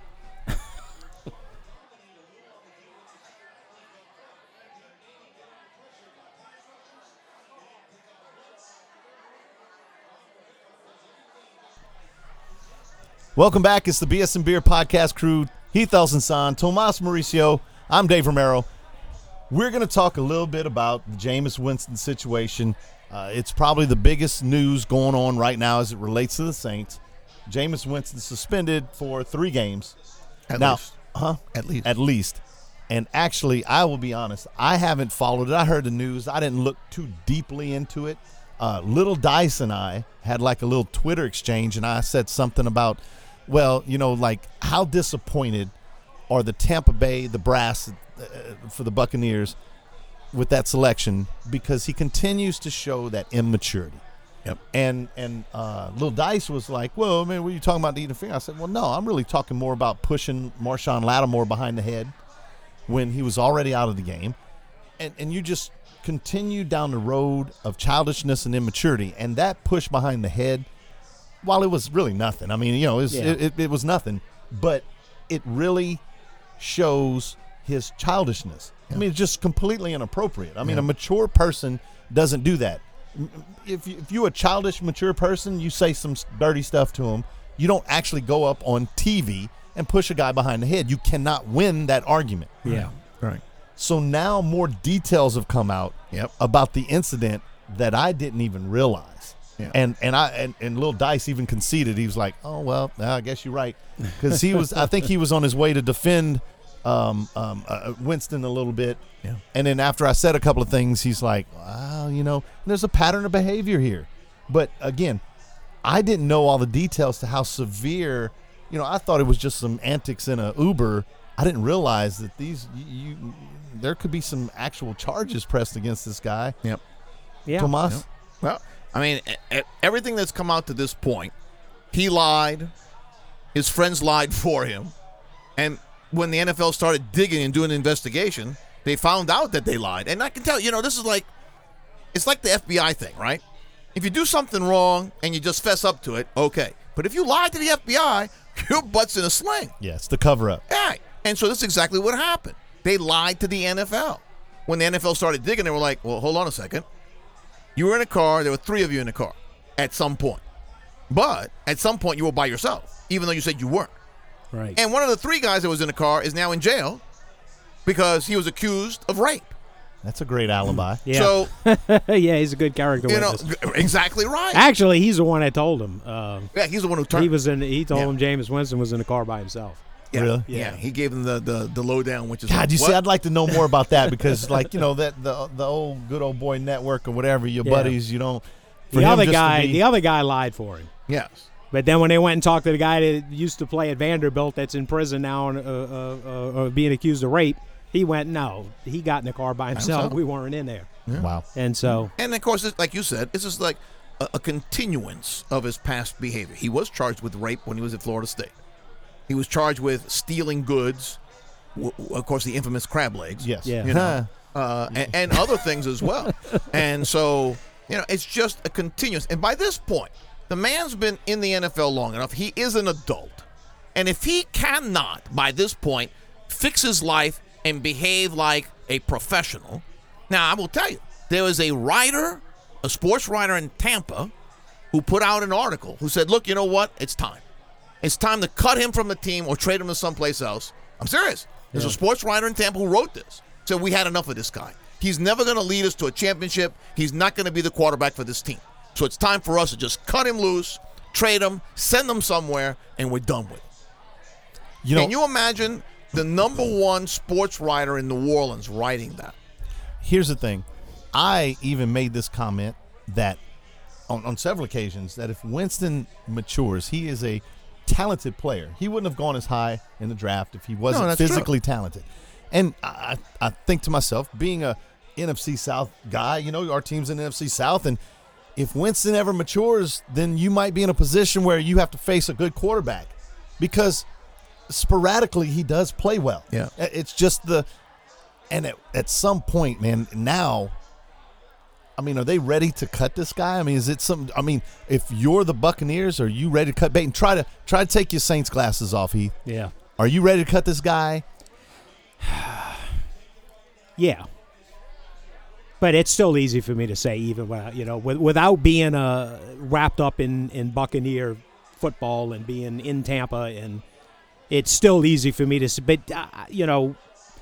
Welcome back. It's the B S and Beer podcast crew. Heath Elson, Tomas Mauricio. I'm Dave Romero. We're going to talk a little bit about the Jameis Winston situation. Uh, it's probably the biggest news going on right now as it relates to the Saints. Jameis Winston suspended for three games. At now, least. huh? At least. At least. And actually, I will be honest, I haven't followed it. I heard the news. I didn't look too deeply into it. Uh, Little Dice and I had like a little Twitter exchange, and I said something about, well, you know, like how disappointed are the Tampa Bay, the brass uh, for the Buccaneers with that selection, because he continues to show that immaturity. Yep. And and uh, Little Dice was like, well, man, what are you talking about eating a finger? I said, well, no, I'm really talking more about pushing Marshawn Lattimore behind the head when he was already out of the game. And and you just continue down the road of childishness and immaturity. And that push behind the head, while it was really nothing, I mean, you know, it was, Yeah. it, it, it was nothing, but it really shows his childishness. I mean, it's just completely inappropriate. I mean, a mature person doesn't do that. If you, if you're a childish, mature person, you say some dirty stuff to him. You don't actually go up on T V and push a guy behind the head. You cannot win that argument. Yeah. Right. So now more details have come out Yep. about the incident that I didn't even realize. Yeah. And and I and, and Lil Dice even conceded. He was like, "Oh well, I guess you're right," because he was. I think he was on his way to defend um, um, uh, Winston a little bit. Yeah. And then after I said a couple of things, he's like, "Wow, you know, there's a pattern of behavior here." But again, I didn't know all the details to how severe. You know, I thought it was just some antics in a Uber. I didn't realize that these you, you there could be some actual charges pressed against this guy. Yep. Yeah. Tomas. Yep. Well, I mean, e- e- everything that's come out to this point, he lied, his friends lied for him, and when the N F L started digging and doing an investigation, they found out that they lied. And I can tell, you know, this is like, it's like the F B I thing, right? If you do something wrong and you just fess up to it, okay. But if you lie to the F B I, your butt's in a sling. Yeah, it's the cover-up. Yeah. And so this is exactly what happened. They lied to the N F L. When the N F L started digging, they were like, well, hold on a second. You were in a car. There were three of you in a car at some point. But at some point, you were by yourself, even though you said you weren't. Right. And one of the three guys that was in the car is now in jail because he was accused of rape. That's a great alibi. Yeah. So, yeah, he's a good character you know, witness. exactly right. Actually, he's the one that told him. Uh, Yeah, he's the one who turned. he was in. He told Yeah. him Jameis Winston was in the car by himself. Yeah, Really? Yeah. Yeah. He gave him the, the, the lowdown, which is God, like, you see, what? I'd like to know more about that because, like, you know, that the the old good old boy network or whatever, your Yeah. buddies, you don't. for The him other just to guy, be- the other guy lied for him. Yes. But then when they went and talked to the guy that used to play at Vanderbilt, that's in prison now and uh, uh, uh, uh, being accused of rape, he went, no, he got in the car by himself. himself. We weren't in there. Wow. And so, And of course, it's, like you said, it's just like a, a continuance of his past behavior. He was charged with rape when he was at Florida State. He was charged with stealing goods, w- w- of course, the infamous crab legs. Yes. Yeah. You know, uh, and, and other things as well. And so, you know, it's just a continuous. And by this point, the man's been in the N F L long enough. He is an adult. And if he cannot, by this point, fix his life and behave like a professional, now I will tell you, there was a writer, a sports writer in Tampa, who put out an article who said, look, you know what? It's time. It's time to cut him from the team or trade him to someplace else. I'm serious. There's Yeah. a sports writer in Tampa who wrote this. So we had enough of this guy. He's never going to lead us to a championship. He's not going to be the quarterback for this team. So it's time for us to just cut him loose, trade him, send him somewhere, and we're done with it. You know, Can you imagine the number one sports writer in New Orleans writing that? here's the thing. I even made this comment that on, on several occasions that if Winston matures, he is a talented player. He wouldn't have gone as high in the draft if he wasn't that's physically talented. And I, I think to myself, being a N F C South guy, you know, our team's in N F C South, and if Winston ever matures, then you might be in a position where you have to face a good quarterback because sporadically he does play well. Yeah. It's just the – and at, at some point, man, now – I mean, are they ready to cut this guy? I mean, is it some? I mean, if you're the Buccaneers, are you ready to cut bait and try to try to take your Saints glasses off, Heath? Yeah. Are you ready to cut this guy? Yeah. But it's still easy for me to say, even without, you know, with, without being uh, wrapped up in, in Buccaneer football and being in Tampa, and it's still easy for me to say. But uh, you know.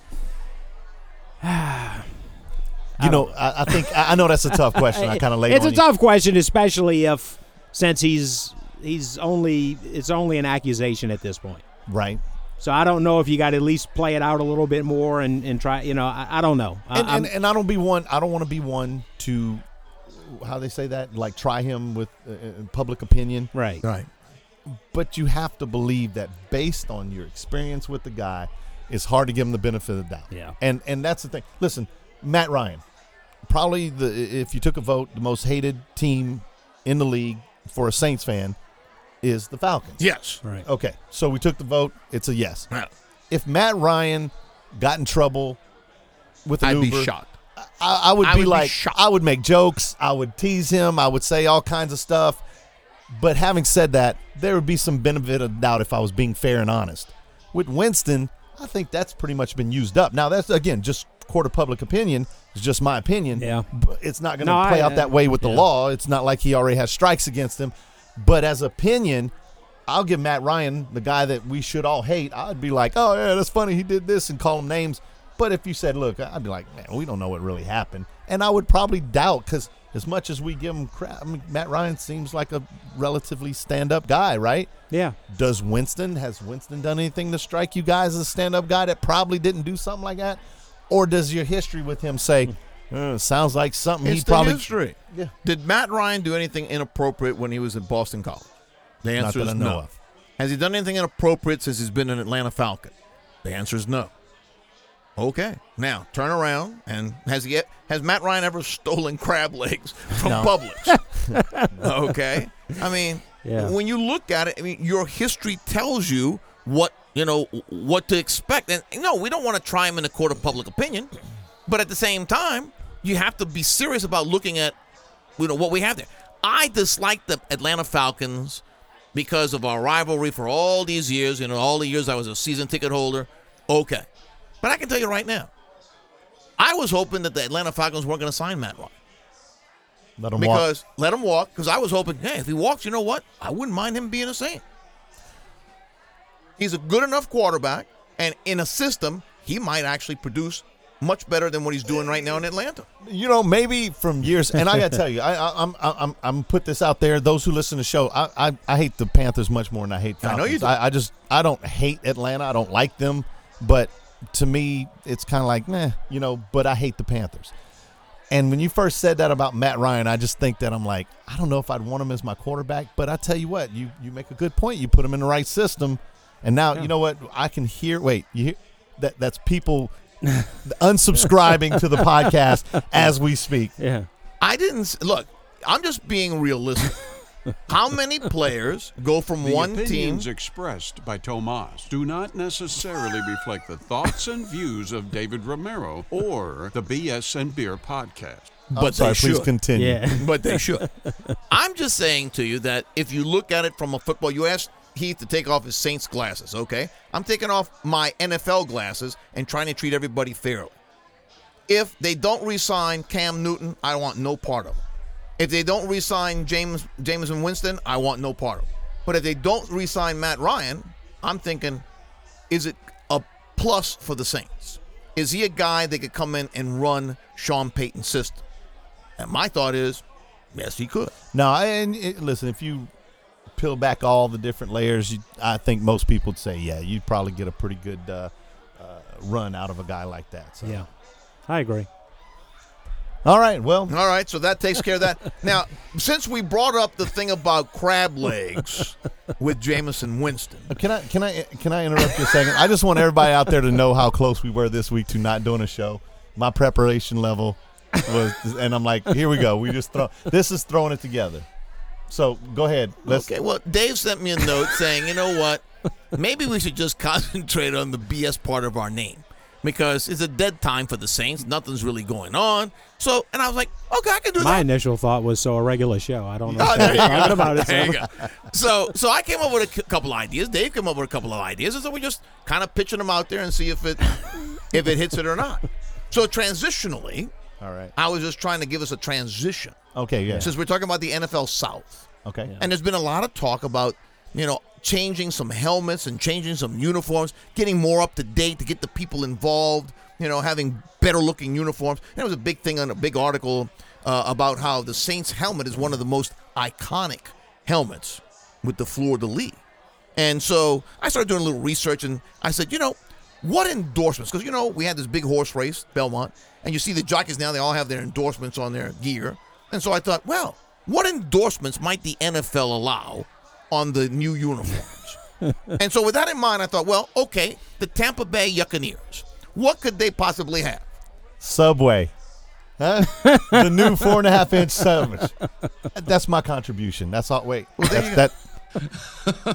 You know, I, I think I know that's a tough question. I kind of laid It's on a you. tough question, especially if since he's he's only it's only an accusation at this point, right? So I don't know if you got to at least play it out a little bit more and, and try. You know, I, I don't know. I, And, and, I'm- and I don't be one. I don't want to be one to how they say that, like try him with uh, uh, public opinion, right, right. But you have to believe that based on your experience with the guy, it's hard to give him the benefit of the doubt. Yeah. And and that's the thing. Listen, Matt Ryan, probably the if you took a vote, the most hated team in the league for a Saints fan is the Falcons. Yes. Right. Okay, so we took the vote. It's a yes. Yeah. If Matt Ryan got in trouble with an I'd Uber, be shocked. I, I would I be would be like, shocked. I would make jokes. I would tease him. I would say all kinds of stuff. But having said that, there would be some benefit of doubt if I was being fair and honest. With Winston, I think that's pretty much been used up. Now, that's, again, just court of public opinion. It's just my opinion. Yeah. But it's not going to No, play I- out that way with the yeah. law. It's not like he already has strikes against him. But as opinion, I'll give Matt Ryan, the guy that we should all hate, I'd be like, oh, yeah, that's funny. He did this and call him names. But if you said, look, I'd be like, man, we don't know what really happened. And I would probably doubt because as much as we give him crap, I mean, Matt Ryan seems like a relatively stand-up guy, right? Yeah. Does Winston, has Winston done anything to strike you guys as a stand-up guy that probably didn't do something like that? Or does your history with him say, uh, sounds like something It's he the probably history. Yeah. Did Matt Ryan do anything inappropriate when he was at Boston College? The Not answer that is I know no. of. Has he done anything inappropriate since he's been an Atlanta Falcon? The answer is no. Okay. Now, turn around, and has he has Matt Ryan ever stolen crab legs from No. Publix? Okay. I mean, Yeah. when you look at it, I mean, your history tells you what, you know, what to expect. And no, we don't want to try him in the court of public opinion, but at the same time, you have to be serious about looking at, you know, what we have there. I dislike the Atlanta Falcons because of our rivalry for all these years, you know, all the years I was a season ticket holder. Okay. But I can tell you right now, I was hoping that the Atlanta Falcons weren't going to sign Matt Ryan. Let him walk. Because let him walk, because I was hoping, hey, if he walks, you know what? I wouldn't mind him being a Saint. He's a good enough quarterback, and in a system, he might actually produce much better than what he's doing right now in Atlanta. You know, maybe from years, and I got to tell you, I, I, I'm, I'm, I'm put this out there. Those who listen to the show, I, I, I hate the Panthers much more than I hate I know Falcons. you do. I, I just, I don't hate Atlanta. I don't like them, but to me, it's kind of like, meh, you know. But I hate the Panthers. And when you first said that about Matt Ryan, I just think that I'm like, I don't know if I'd want him as my quarterback. But I tell you what, you, you make a good point. You put him in the right system, and now you know what? I can hear. Wait, you hear that? That's people unsubscribing to the podcast as we speak. Yeah. I didn't s- look. I'm just being realistic. How many players go from The one team? opinions expressed by Tomas do not necessarily reflect the thoughts and views of David Romero or the B S and Beer podcast. But I'm sorry, they please should. continue. Yeah. But they should. I'm just saying to you that if you look at it from a football, you asked Heath to take off his Saints glasses, okay? I'm taking off my N F L glasses and trying to treat everybody fairly. If they don't re-sign Cam Newton, I want no part of it. If they don't re-sign James Jameson Winston, I want no part of it. But if they don't re-sign Matt Ryan, I'm thinking, is it a plus for the Saints? Is he a guy that could come in and run Sean Payton's system? And my thought is, yes, he could. No, and it, listen, if you peel back all the different layers, you, I think most people would say, yeah, you'd probably get a pretty good uh, uh, run out of a guy like that. So. Yeah, I agree. All right, well. All right, so that takes care of that. Now, since we brought up the thing about crab legs with Jameson Winston. Can I can I can I interrupt you a second? I just want everybody out there to know how close we were this week to not doing a show. My preparation level was, and I'm like, here we go. We just throw this is throwing it together. So go ahead. Let's, okay, well, Dave sent me a note saying, you know what, maybe we should just concentrate on the B S part of our name. Because it's a dead time for the Saints. Nothing's really going on. So, and I was like, okay, I can do My that. My initial thought was, so a regular show. I don't know oh, what you're talking about it. There So. you go. So, so I came up with a c- couple ideas. Dave came up with a couple of ideas. And so we're just kind of pitching them out there and see if it if it hits it or not. So transitionally, all right, I was just trying to give us a transition. Okay, yeah. Since we're talking about the N F L South. Okay. Yeah. And there's been a lot of talk about, you know, changing some helmets and changing some uniforms, getting more up to date to get the people involved, you know, having better looking uniforms. There was a big thing on a big article uh, about how the Saints helmet is one of the most iconic helmets with the fleur-de-lis. And so I started doing a little research, and I said, you know, what endorsements? Because, you know, we had this big horse race, Belmont, and you see the jockeys now, they all have their endorsements on their gear. And so I thought, well, what endorsements might the N F L allow on the new uniforms? And so with that in mind, I thought, well, okay, the Tampa Bay Buccaneers. What could they possibly have? Subway. Huh? The new four and a half inch sandwich. That's my contribution. That's all. Wait. Well, that's, that.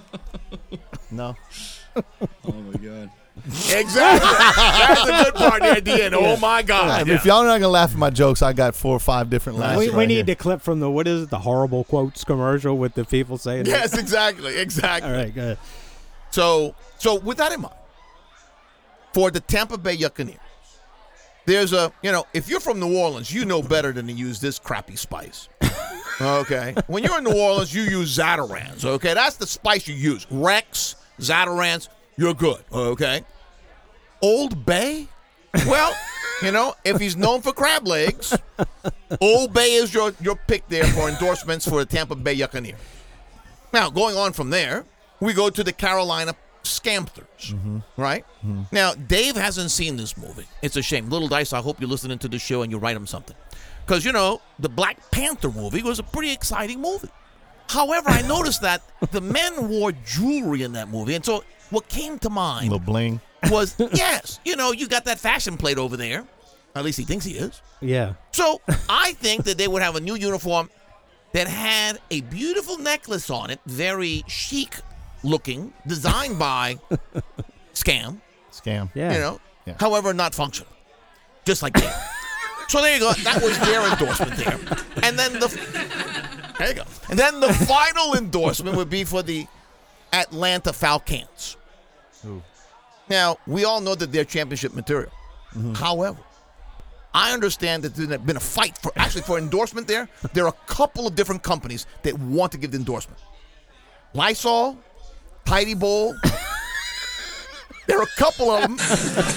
No. Oh, my God. Exactly. That's the good part there at the end. Oh, my God. I mean, Yeah. if y'all are not going to laugh at my jokes, I got four or five different laughs. We, right we need here. the clip from the, what is it, the horrible quotes commercial with the people saying Yes, that? exactly. Exactly. All right, good. So, so with that in mind, for the Tampa Bay Buccaneers, there's a, you know, if you're from New Orleans, you know better than to use this crappy spice. Okay? When you're in New Orleans, you use Zatarans, okay? That's the spice you use. Rex, Zatarans, you're good, okay? Old Bay? Well, you know, if he's known for crab legs, Old Bay is your, your pick there for endorsements for the Tampa Bay Buccaneers. Now, going on from there, we go to the Carolina Scampsters, Mm-hmm. right? Mm-hmm. Now, Dave hasn't seen this movie. It's a shame. Little Dice, I hope you're listening to the show and you write him something. Because, you know, the Black Panther movie was a pretty exciting movie. However, I noticed that the men wore jewelry in that movie. And so what came to mind little bling was, yes, you know, you got that fashion plate over there. At least he thinks he is. Yeah. So I think that they would have a new uniform that had a beautiful necklace on it, very chic looking, designed by Scam. Scam. Yeah. You know, Yeah. however, not functional. Just like that. So there you go. That was their endorsement there. And then the there you go. And then the final endorsement would be for the Atlanta Falcons. Ooh. Now, we all know that they're championship material. Mm-hmm. However, I understand that there's been a fight for actually for endorsement there. There are a couple of different companies that want to give the endorsement. Lysol, Tidy Bowl. There are a couple of them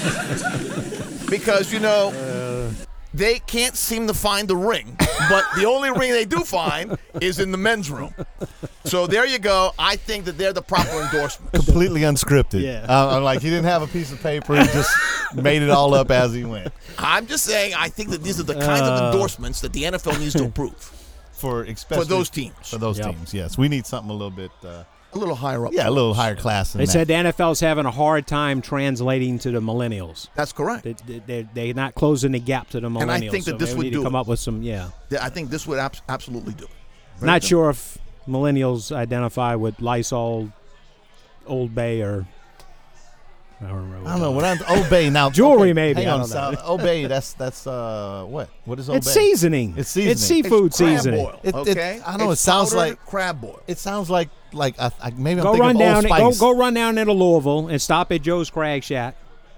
because, you know, they can't seem to find the ring. But the only ring they do find is in the men's room. So there you go. I think that they're the proper endorsement. Completely unscripted. Yeah. Uh, I'm like, he didn't have a piece of paper. He just made it all up as he went. I'm just saying I think that these are the kinds Uh. of endorsements that the N F L needs to approve. For especially For those teams. For those Yep. teams, yes. We need something a little bit, uh, A little higher up. yeah, a little higher class than They that. said the N F L's having a hard time translating to the millennials. That's correct. They, they, they're, they're not closing the gap to the millennials. And I think that so this maybe would we need do to come it. up with some, yeah. Yeah, I think this would abs- absolutely do it. Very Not good. sure if millennials identify with Lysol, Old Bay, or I don't remember. I don't know. When I Obey now, Jewelry, okay, maybe, Hang I on, don't know. so, Obey. That's that's uh what? What is Obey? It's seasoning. It's seasoning. It's seafood It's crab seasoning. boil, It- it- okay? I know, It's it sounds powdered like- crab boil. It sounds like like I, I, maybe I'm Go thinking run of down. Old Go Spice. go run down into Louisville and stop at Joe's Crab Shack.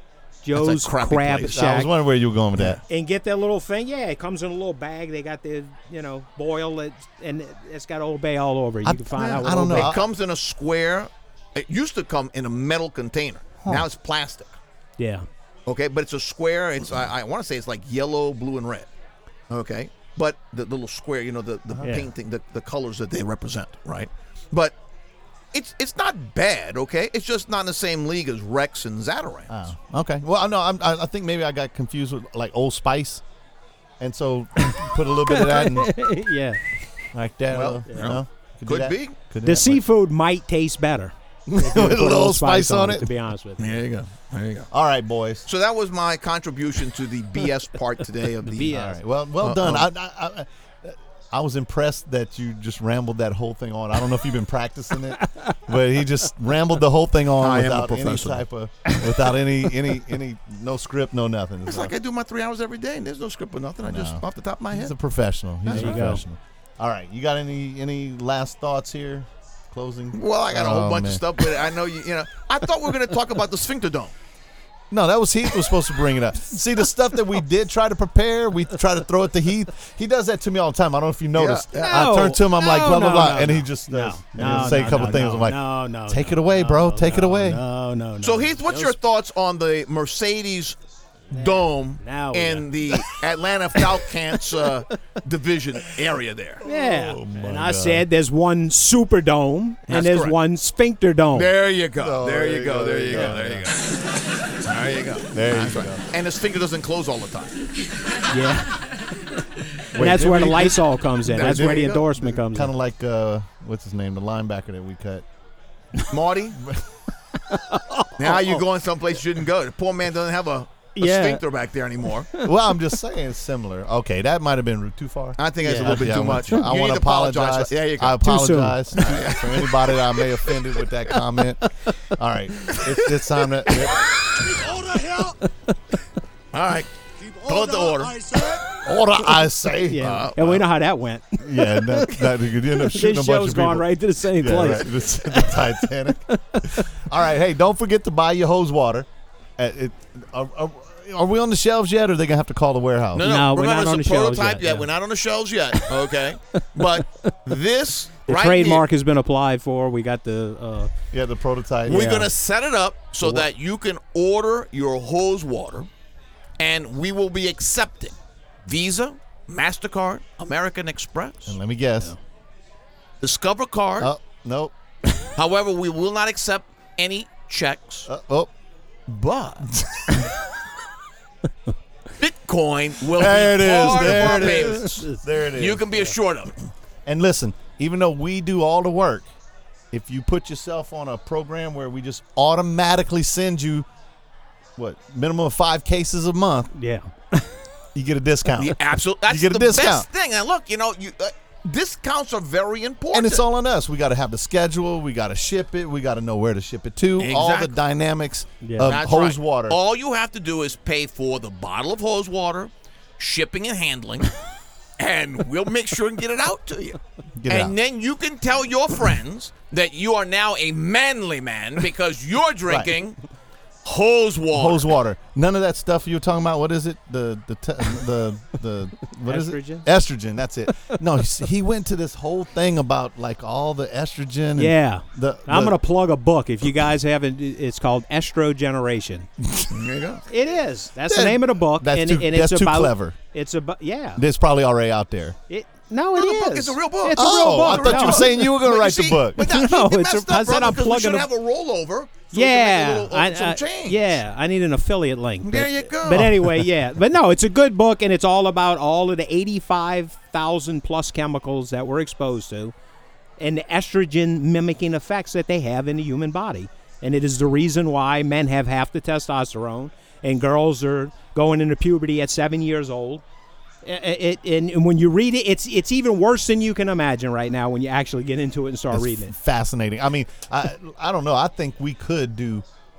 Joe's crappy Crab place. I Shack. was wondering where you were going with that. And get that little thing. Yeah, it comes in a little bag. They got the, you know, boil it, and it's got Old Bay all over it. You I- can find man, out what I don't Old know. Bay- I- It comes in a square. It used to come in a metal container. Now it's plastic. Yeah. Okay, but it's a square. It's I, I want to say it's like yellow, blue, and red. Okay, but the little square, you know, the the Yeah. painting, the, the colors that they represent, right? But it's it's not bad. Okay, it's just not in the same league as Rex and Zatarain's. Oh, okay. Well, I know. I'm, I I think maybe I got confused with like Old Spice, and so put a little bit of that in, yeah. like that. Well, uh, you you know, know, do could that. be. Could do The that, seafood might taste better. with a little spice on it. To be honest with you. There you go. There you go. All right, boys. So that was my contribution to the B S part today of the, B S. All right. Well, well Uh, done. uh, I, I, I, I was impressed that you just rambled that whole thing on. I don't know if you've been practicing it, but he just rambled the whole thing on I am a without any professional. type of, without any, any, any, no script, no nothing. It's So, like I do my three hours every day, and there's no script or nothing. I just No. off the top of my he's head. a professional. He's There a you go. professional. All right. You got any, any last thoughts here? Closing. Well, I got a whole Oh, bunch man. of stuff, but I know you. You know, I thought we were going to talk about the sphincter dome. No, that was Heath was supposed to bring it up. See, the stuff that we did try to prepare, we try to throw it to Heath. He does that to me all the time. I don't know if you noticed. Yeah. I No, turn to him, I'm like, no, blah, blah, no, blah. no, and he no. just No, does. and no, he'll say no, a couple no, things. no, I'm like, no, no, take no, it away, bro. no, Take it no, away. No, no, no. So, Heath, what's your thoughts on the Mercedes dome Now we in the Atlanta Falcons uh, division area there? Yeah. Oh, my and I God. said there's one super dome That's and there's correct. one sphincter dome. There you go. Oh, there, you go. There you go. There you go. There you go. There you That's go. right. And his finger doesn't close all the time. Yeah. Wait, and that's did where the we- Lysol comes in. There That's you where the go. endorsement comes Kind in. of like, uh, what's his name? The linebacker that we cut. Marty, now you're going someplace you shouldn't go. The poor man doesn't have a, a Yeah. sphincter back there anymore. Well, I'm just saying it's similar. Okay, that might have been too far. I think that's Yeah. a little bit Yeah, too I much. want to- I You want need to to apologize. apologize. for- There you go. I Too soon. apologize for anybody that I may have offended with that comment. All right, it's, it's time to. All right. Call it the order. Order, I say. Yeah. Uh, and we know how that went. Yeah, that, that, you end up shooting This a bunch show's of gone people. right to the same Yeah, place. right. It's the Titanic. All right, hey, don't forget to buy your hose water. Uh, it, are, are, are we on the shelves yet, or are they gonna have to call the warehouse? No, no, No, we're remember, not on it's the a shelves prototype yet, yeah. We're not on the shelves yet. Okay, but this The right trademark here, has been applied for. We got the uh, Yeah, the prototype. we're yeah. gonna set it up so that you can order your hose water, and we will be accepting Visa, MasterCard, American Express, And let me guess. Discover Card. Oh, nope. However, we will not accept any checks, Uh, oh, but Bitcoin will there it be is. part There of our it payments. is. There it is. You can be assured of it. And listen, even though we do all the work, if you put yourself on a program where we just automatically send you what minimum of five cases a month, yeah. you get a discount. The absolute. That's You get a the discount. best thing. And look, you know, you uh, discounts are very important. And it's all on us. We got to have the schedule. We got to ship it. We got to know where to ship it to. All the Exactly. dynamics Yeah. of That's hose right. water. All you have to do is pay for the bottle of hose water, shipping and handling, and we'll make sure and get it out to you. Get it and out. then you can tell your friends that you are now a manly man because you're drinking hose water. Hose water. None of that stuff you were talking about. What is it? The the te- the the what is Estrogen? it? Estrogen. That's it. No, he, he went to this whole thing about like all the estrogen. And Yeah. The, I'm the- going to plug a book. If you guys haven't, it's called Estrogeneration. There you go. It is. That's Yeah, the name of the book. that's and, too- and that's it's too about, clever. It's about, yeah. It's probably already out there. It, no, it No, the is. book is a real book. It's a Oh, real I book. thought you No. were saying you were going But to you write see, the book. But that, No, you it's a- messed I up, said brother, I'm 'cause we plugging should a- have a rollover. So Yeah, we can make a little, uh, I, some I- change. yeah, I need an affiliate link. There but- you go. But anyway, yeah, but no, it's a good book, and it's all about all of the eighty-five thousand plus chemicals that we're exposed to, and the estrogen mimicking effects that they have in the human body, and it is the reason why men have half the testosterone, and girls are going into puberty at seven years old. It, it, and, and when you read it, it's it's even worse than you can imagine right now when you actually get into it and start It's reading it. fascinating. I mean, I I don't know. I think we could do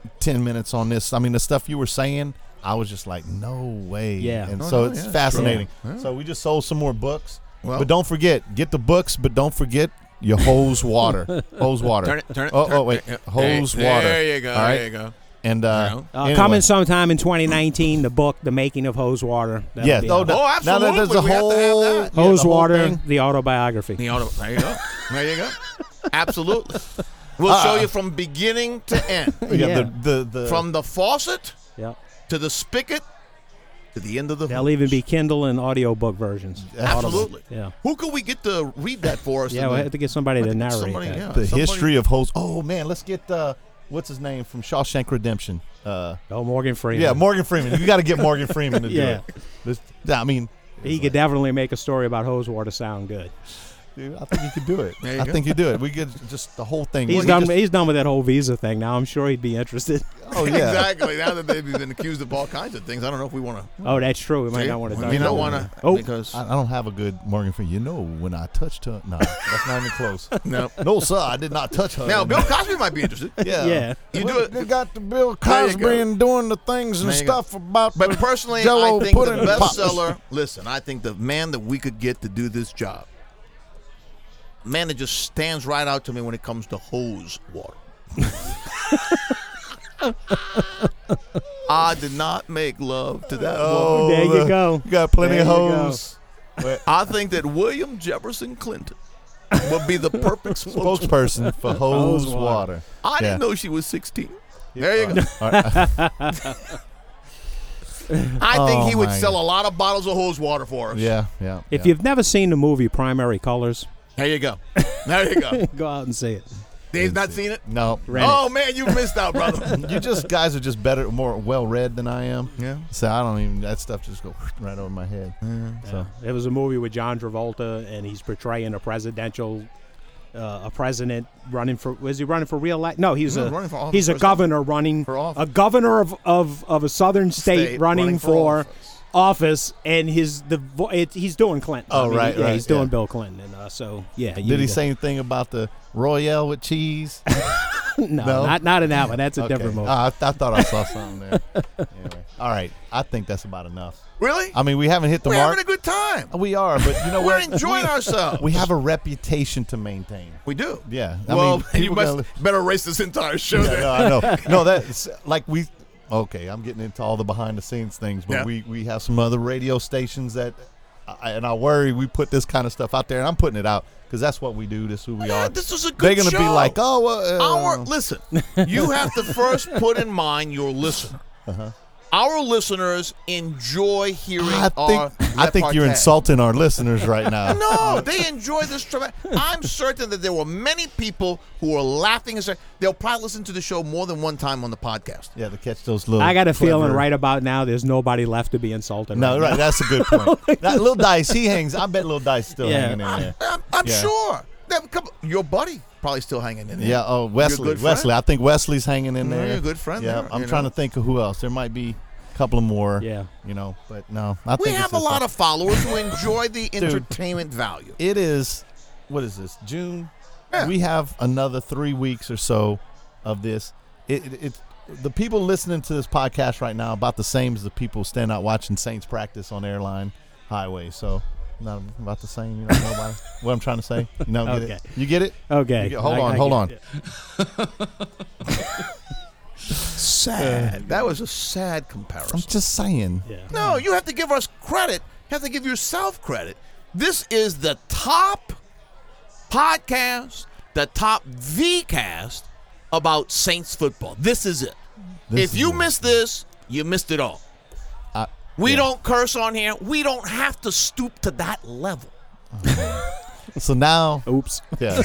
ten minutes on this. I mean, the stuff you were saying, I was just like, no way. Yeah. And Oh, so no, it's yeah, fascinating. sure. Yeah. So we just sold some more books. Well- but don't forget, get the books, but don't forget your hose water. Hose water. Turn it, turn it. Oh, turn oh wait. it. Hose There- water. There you go. All right? There you go. And uh, Uh, anyway. Coming sometime in twenty nineteen, the book, The Making of Hose Water. That'll Yeah. be Oh, out. no, Oh, now that there's a absolutely. We have whole to have that. yeah, Hose the whole Water, thing. the autobiography. The auto. There you go. There you go. Absolutely. We'll show you from beginning to end, Yeah, Yeah. The, the, the, from the faucet Yep. to the spigot to the end of the. There'll even be Kindle and audiobook versions. Absolutely. Yeah. Who could we get to read that for us? Yeah, in we the- have to get somebody to narrate somebody, that. yeah. the somebody- history of hose. Oh man, let's get uh, what's his name from Shawshank Redemption. Uh, Oh, Morgan Freeman. yeah, Morgan Freeman. You got to get Morgan Freeman to do Yeah. it. This, I mean, He could definitely make a story about hose water sound good. dude, I think you could do it. There you I go. think you do it. We get just the whole thing. He's Well, he done. just- he's done with that whole visa thing now. I'm sure he'd be interested. oh yeah. Exactly. Now that they've been accused of all kinds of things, I don't know if we want to. Oh, that's true. We might not want to. We don't want to. Oh. Because I, I don't have a good Morgan Freeman. You know, when I touched her, no, that's not even close. no. No, sir, I did not touch her. Now Bill Cosby might be interested. yeah, Yeah. You Well, do it. They got the Bill There you Cosby go. and doing the things and There you go. stuff about. But the personally, Jell-O I think the pudding pops. bestseller. Listen, I think the man that we could get to do this job, man that just stands right out to me when it comes to hose water. I did not make love to that Oh, woman. There you the- go. You got plenty There of you go. hoes. But I think that William Jefferson Clinton would be the perfect spokesman. spokesperson for hose Hose water. water. I Yeah. didn't know she was sixteen. There you go. All right. I think Oh, he would my sell God. a lot of bottles of hose water for us. Yeah, yeah. If yeah. you've never seen the movie Primary Colors, There you go. There you go. go out and see it. Dave's not seen it? no, Rent Oh, man, you missed out, brother. you just guys are just better, more well read than I am. Yeah. So I don't even that stuff just go right over my head. So It was a movie with John Travolta, and he's portraying a presidential, uh, a president running for. Was he running for real life? No, he's No, a running for office, he's a president. governor running For office. a governor of, of, of a southern state, State running, running for for, office. office, and his the vo- it, he's doing Clinton. Oh, I mean, right, yeah, right, he's doing yeah. Bill Clinton, and uh, so yeah. you did he need to- say anything about the Royale with cheese? no, No? not not in that one. That's a Okay. different movie. Uh, I, I thought I saw something there. Anyway, all right. I think that's about enough. Really? I mean, we haven't hit the We're mark. having a good time. we are, but you know We're what? enjoying we, ourselves. We have a reputation to maintain. We do. Yeah. I Well, mean, you people must gotta- better erase this entire show. Yeah, then. no, I know. No, that's like we. Okay, I'm getting into all the behind the scenes things, but Yeah. we we have some other radio stations that, I, and I worry we put this kind of stuff out there, and I'm putting it out because that's what we do. This is who we Yeah, are. this is a good They're gonna show. be like, oh, well, uh, Our listen, you have to first put in mind your listener. Uh-huh. Our listeners enjoy hearing I our think I think you're repartee. insulting our listeners right now. No, they enjoy this. Tra- I'm certain that there were many people who were laughing and saying they'll probably listen to the show more than one time on the podcast. Yeah, to catch those little. I got a feeling clever- right about now there's nobody left to be insulted. No, right right. That's a good point. That little Dice, he hangs. I bet little Dice still Yeah. hanging in there. I'm, I'm Yeah. sure. There- come- Your buddy probably still hanging in there. Yeah. Oh, Wesley. Your good Wesley. friend? I think Wesley's hanging in Mm, there. you're a good friend Yeah. there, I'm you trying know. to think of who else. There might be a couple of more. Yeah. You know, but no. I We think have it's a just lot of followers who enjoy the entertainment value. It is. What is this? June. Yeah. We have another three weeks or so of this. It, it, it the people listening to this podcast right now about the same as the people standing out watching Saints practice on Airline Highway. So. Not about the same, you don't know about it? What I'm trying to say. You know, get Okay. it? You get it? Okay. You get- hold I- on, I hold get on. it. Sad. That was a sad comparison. I'm just saying. Yeah. No, you have to give us credit. You have to give yourself credit. This is the top podcast, the top V-cast about Saints football. This is it. This if is you it. missed this, you missed it all. I- We yeah. don't curse on here. We don't have to stoop to that level. So now, Oops. yeah.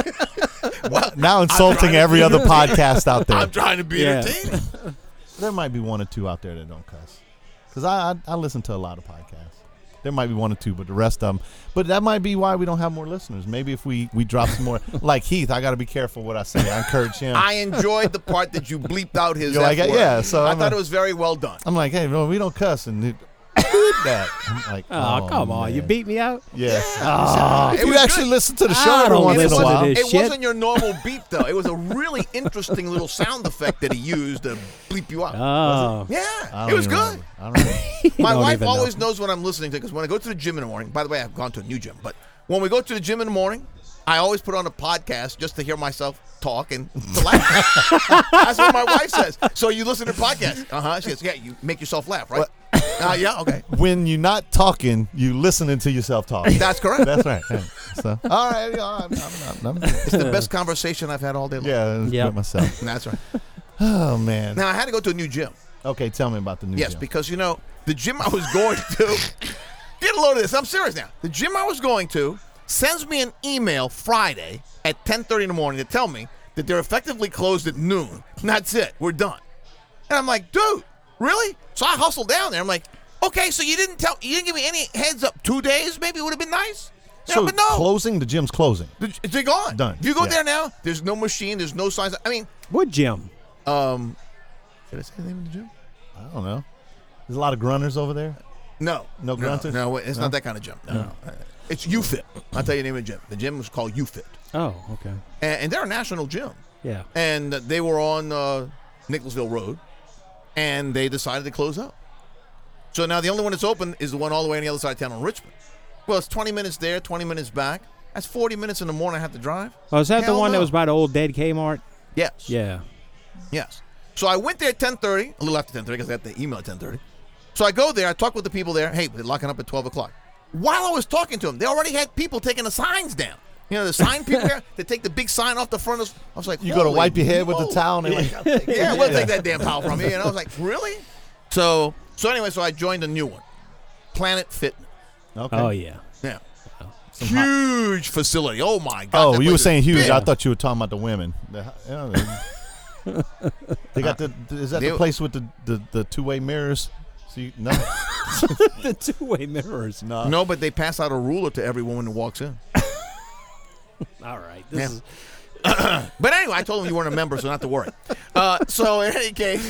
now insulting to every be- other podcast out there. I'm trying to be Yeah. entertaining. There might be one or two out there that don't cuss. Because I, I I listen to a lot of podcasts. There might be one or two, but the rest of them. But that might be why we don't have more listeners. Maybe if we, we drop some more. Like Heath, I got to be careful what I say. I encourage him. I enjoyed the part that you bleeped out his You're like, F word. yeah, so I I'm thought a- it was very well done. I'm like, hey, no, we don't cuss. And it, did that. I'm like, Oh, oh come on. man. You beat me out? Yeah. Oh. If It you was actually good. listen to the I show every don't once in a listen to while. this. It shit. wasn't your normal beep, though. It was a really interesting little sound effect that he used to bleep you out. Oh. Yeah, I it don't was even good. remember. I don't know. My don't wife even know. always knows what I'm listening to because when I go to the gym in the morning, by the way, I've gone to a new gym, but when we go to the gym in the morning, I always put on a podcast just to hear myself talk and to laugh. That's what my wife says. So you listen to podcasts. Uh-huh. She goes, yeah, you make yourself laugh, right? Uh, yeah, okay. When you're not talking, you listening to yourself talk. That's correct. That's right. Yeah. So, all right. Yeah, I'm, I'm, I'm, I'm, It's the best conversation I've had all day long. yeah, Yep. with myself. That's right. Oh, man. Now, I had to go to a new gym. Okay, tell me about the new Yes, gym. because, you know, the gym I was going to, get a load of this. I'm serious now. The gym I was going to sends me an email Friday at ten thirty in the morning to tell me that they're effectively closed at noon. And that's it. We're done. And I'm like, dude, really? So I hustled down there. I'm like, okay, so you didn't tell, you didn't give me any heads up. Two days maybe would have been nice. Yeah, So but no. closing, the gym's closing. The- They're gone. Done. If you go Yeah. there now, there's no machine. There's no signs. I mean, What gym? um, should I say the name of the gym? I don't know. There's a lot of grunters over there. No. No grunters? No, it's No? not that kind of gym. No, no. It's UFit. I'll tell you the name of the gym. The gym was called UFit. Oh, okay. And, and they're a national gym. Yeah. And they were on uh, Nicholasville Road, and they decided to close up. So now the only one that's open is the one all the way on the other side of town on Richmond. Well, it's twenty minutes there, twenty minutes back. That's forty minutes in the morning I have to drive. Oh, is that the Hell one no. that was by the old dead Kmart? Yes. Yeah. Yes. So I went there at ten thirty, a little after ten thirty because I got the email at ten thirty. So I go there, I talk with the people there. Hey, they're locking up at twelve o'clock. While I was talking to them, they already had people taking the signs down. You know, the sign people there, they take the big sign off the front of I was like, You go to holy wipe your head with the moly. towel, and they're like, I'll take it. Yeah, we'll take that damn towel from you. And I was like, really? So, so anyway, so I joined a new one, Planet Fitness. Okay. Oh, yeah. Yeah. Some hot- Huge facility. Oh, my God. Oh, that you place were is saying huge. big. I thought you were talking about the women. The, you know, they, they got the. Is that They- the place with the, the, the two way mirrors? See, no, The two-way mirrors. no. No, but they pass out a ruler to every woman who walks in. All right. This Yeah. is But anyway, I told them you weren't a member, so not to worry. Uh, so in any case,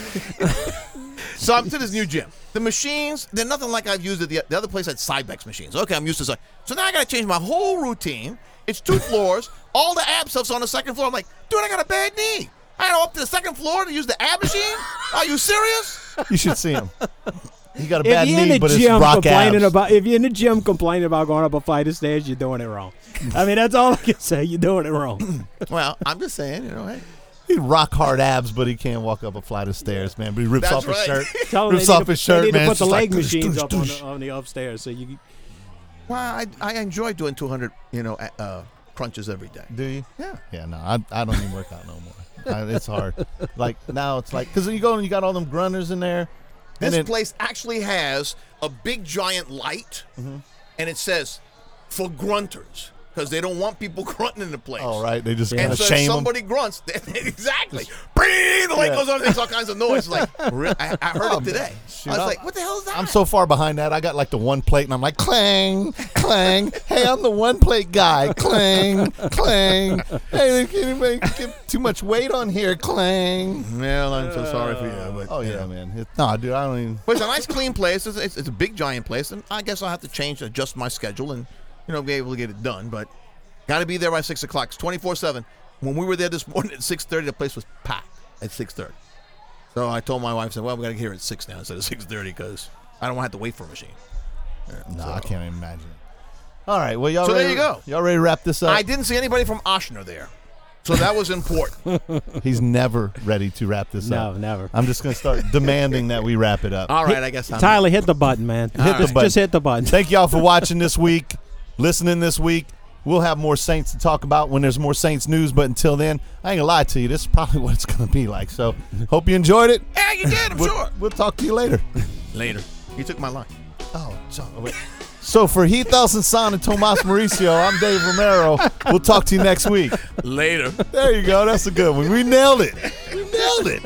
so I'm to this new gym. The machines, they're nothing like I've used at the, the other place at Cybex machines. Okay, I'm used to Cy- So now I got to change my whole routine. It's two floors. All the ab stuff's on the second floor. I'm like, dude, I got a bad knee. I got to go up to the second floor to use the ab machine? Are you serious? You should see him. He got a if bad you're in knee, the but it's gym rock complaining abs. about if you're in the gym complaining about going up a flight of stairs, you're doing it wrong. I mean, that's all I can say. You're doing it wrong. Well, I'm just saying, you know, hey. He rock hard abs, but he can't walk up a flight of stairs, man. But he rips That's off his right. shirt. Tell them rips they need off to, his shirt, they need man. to put It's the just leg like, machines doosh, up on doosh. the, on the upstairs, so you. Well, I, I enjoy doing two hundred, you know, uh, crunches every day. Do you? Yeah. Yeah, no, I, I don't even work out no more. I, it's hard. Like now, it's like because you go and you got all them grunters in there. This and then, place actually has a big giant light, Mm-hmm. and it says for grunters because they don't want people grunting in the place. all right, they just kind And of so if shame them. somebody grunts, they, exactly. Bing, the light Yeah. goes on, it makes all kinds of noise. Like, re- I, I heard Oh, it today. shoot, I was I'm- like, what the hell is that? I'm so far behind that. I got like the one plate, and I'm like, clang, clang. Hey, I'm the one plate guy. Clang, clang. Hey, can anybody get too much weight on here? Clang. Well, I'm so sorry for you. But, Oh yeah, man. It, no, dude, I don't even. But it's a nice, clean place. It's, it's, it's a big, giant place, and I guess I'll have to change, adjust my schedule, and you know, be able to get it done. But got to be there by six o'clock. It's twenty-four seven. When we were there this morning at six thirty, the place was packed at six thirty. So I told my wife, I said, "Well, we got to get here at six now instead of six thirty because I don't want to have to wait for a machine." Yeah, No, so- I can't even imagine it. All right, well, y'all. So there ready, you go. Y'all ready to wrap this up? I didn't see anybody from Oshner there, so that was important. He's never ready to wrap this No, up. never. I'm just going to start demanding that we wrap it up. All right, I guess I'm Tyler, hit the button, man. Hit the just, button. just hit the button. Thank y'all for watching this week, listening this week. We'll have more Saints to talk about when there's more Saints news, but until then, I ain't gonna lie to you. This is probably what it's gonna be like. So, hope you enjoyed it. Yeah, you did. I'm We'll, sure. we'll talk to you later. Later. You took my line. Oh, so, wait. So for Heath Elson and Tomas Mauricio, I'm Dave Romero. We'll talk to you next week. Later. There you go. That's a good one. We nailed it. We nailed it.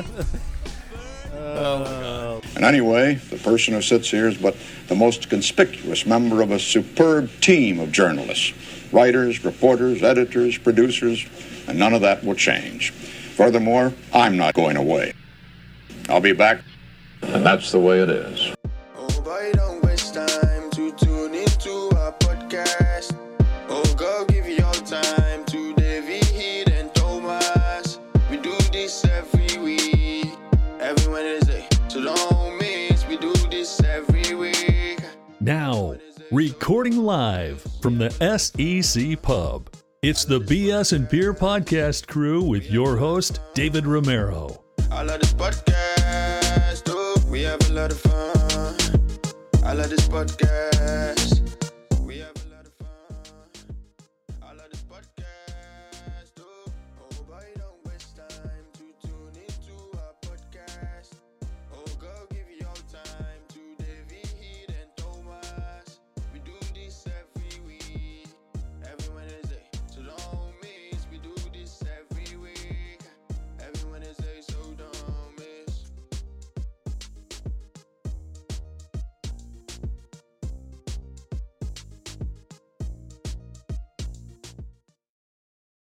And anyway, the person who sits here is but the most conspicuous member of a superb team of journalists, writers, reporters, editors, producers, and none of that will change. Furthermore, I'm not going away. I'll be back, and that's the way it is. Oh boy, don't waste time. Recording live from the S E C Pub. It's the B S and Beer Podcast crew with your host, David Romero. I love this podcast, oh, we have a lot of fun. I love this podcast.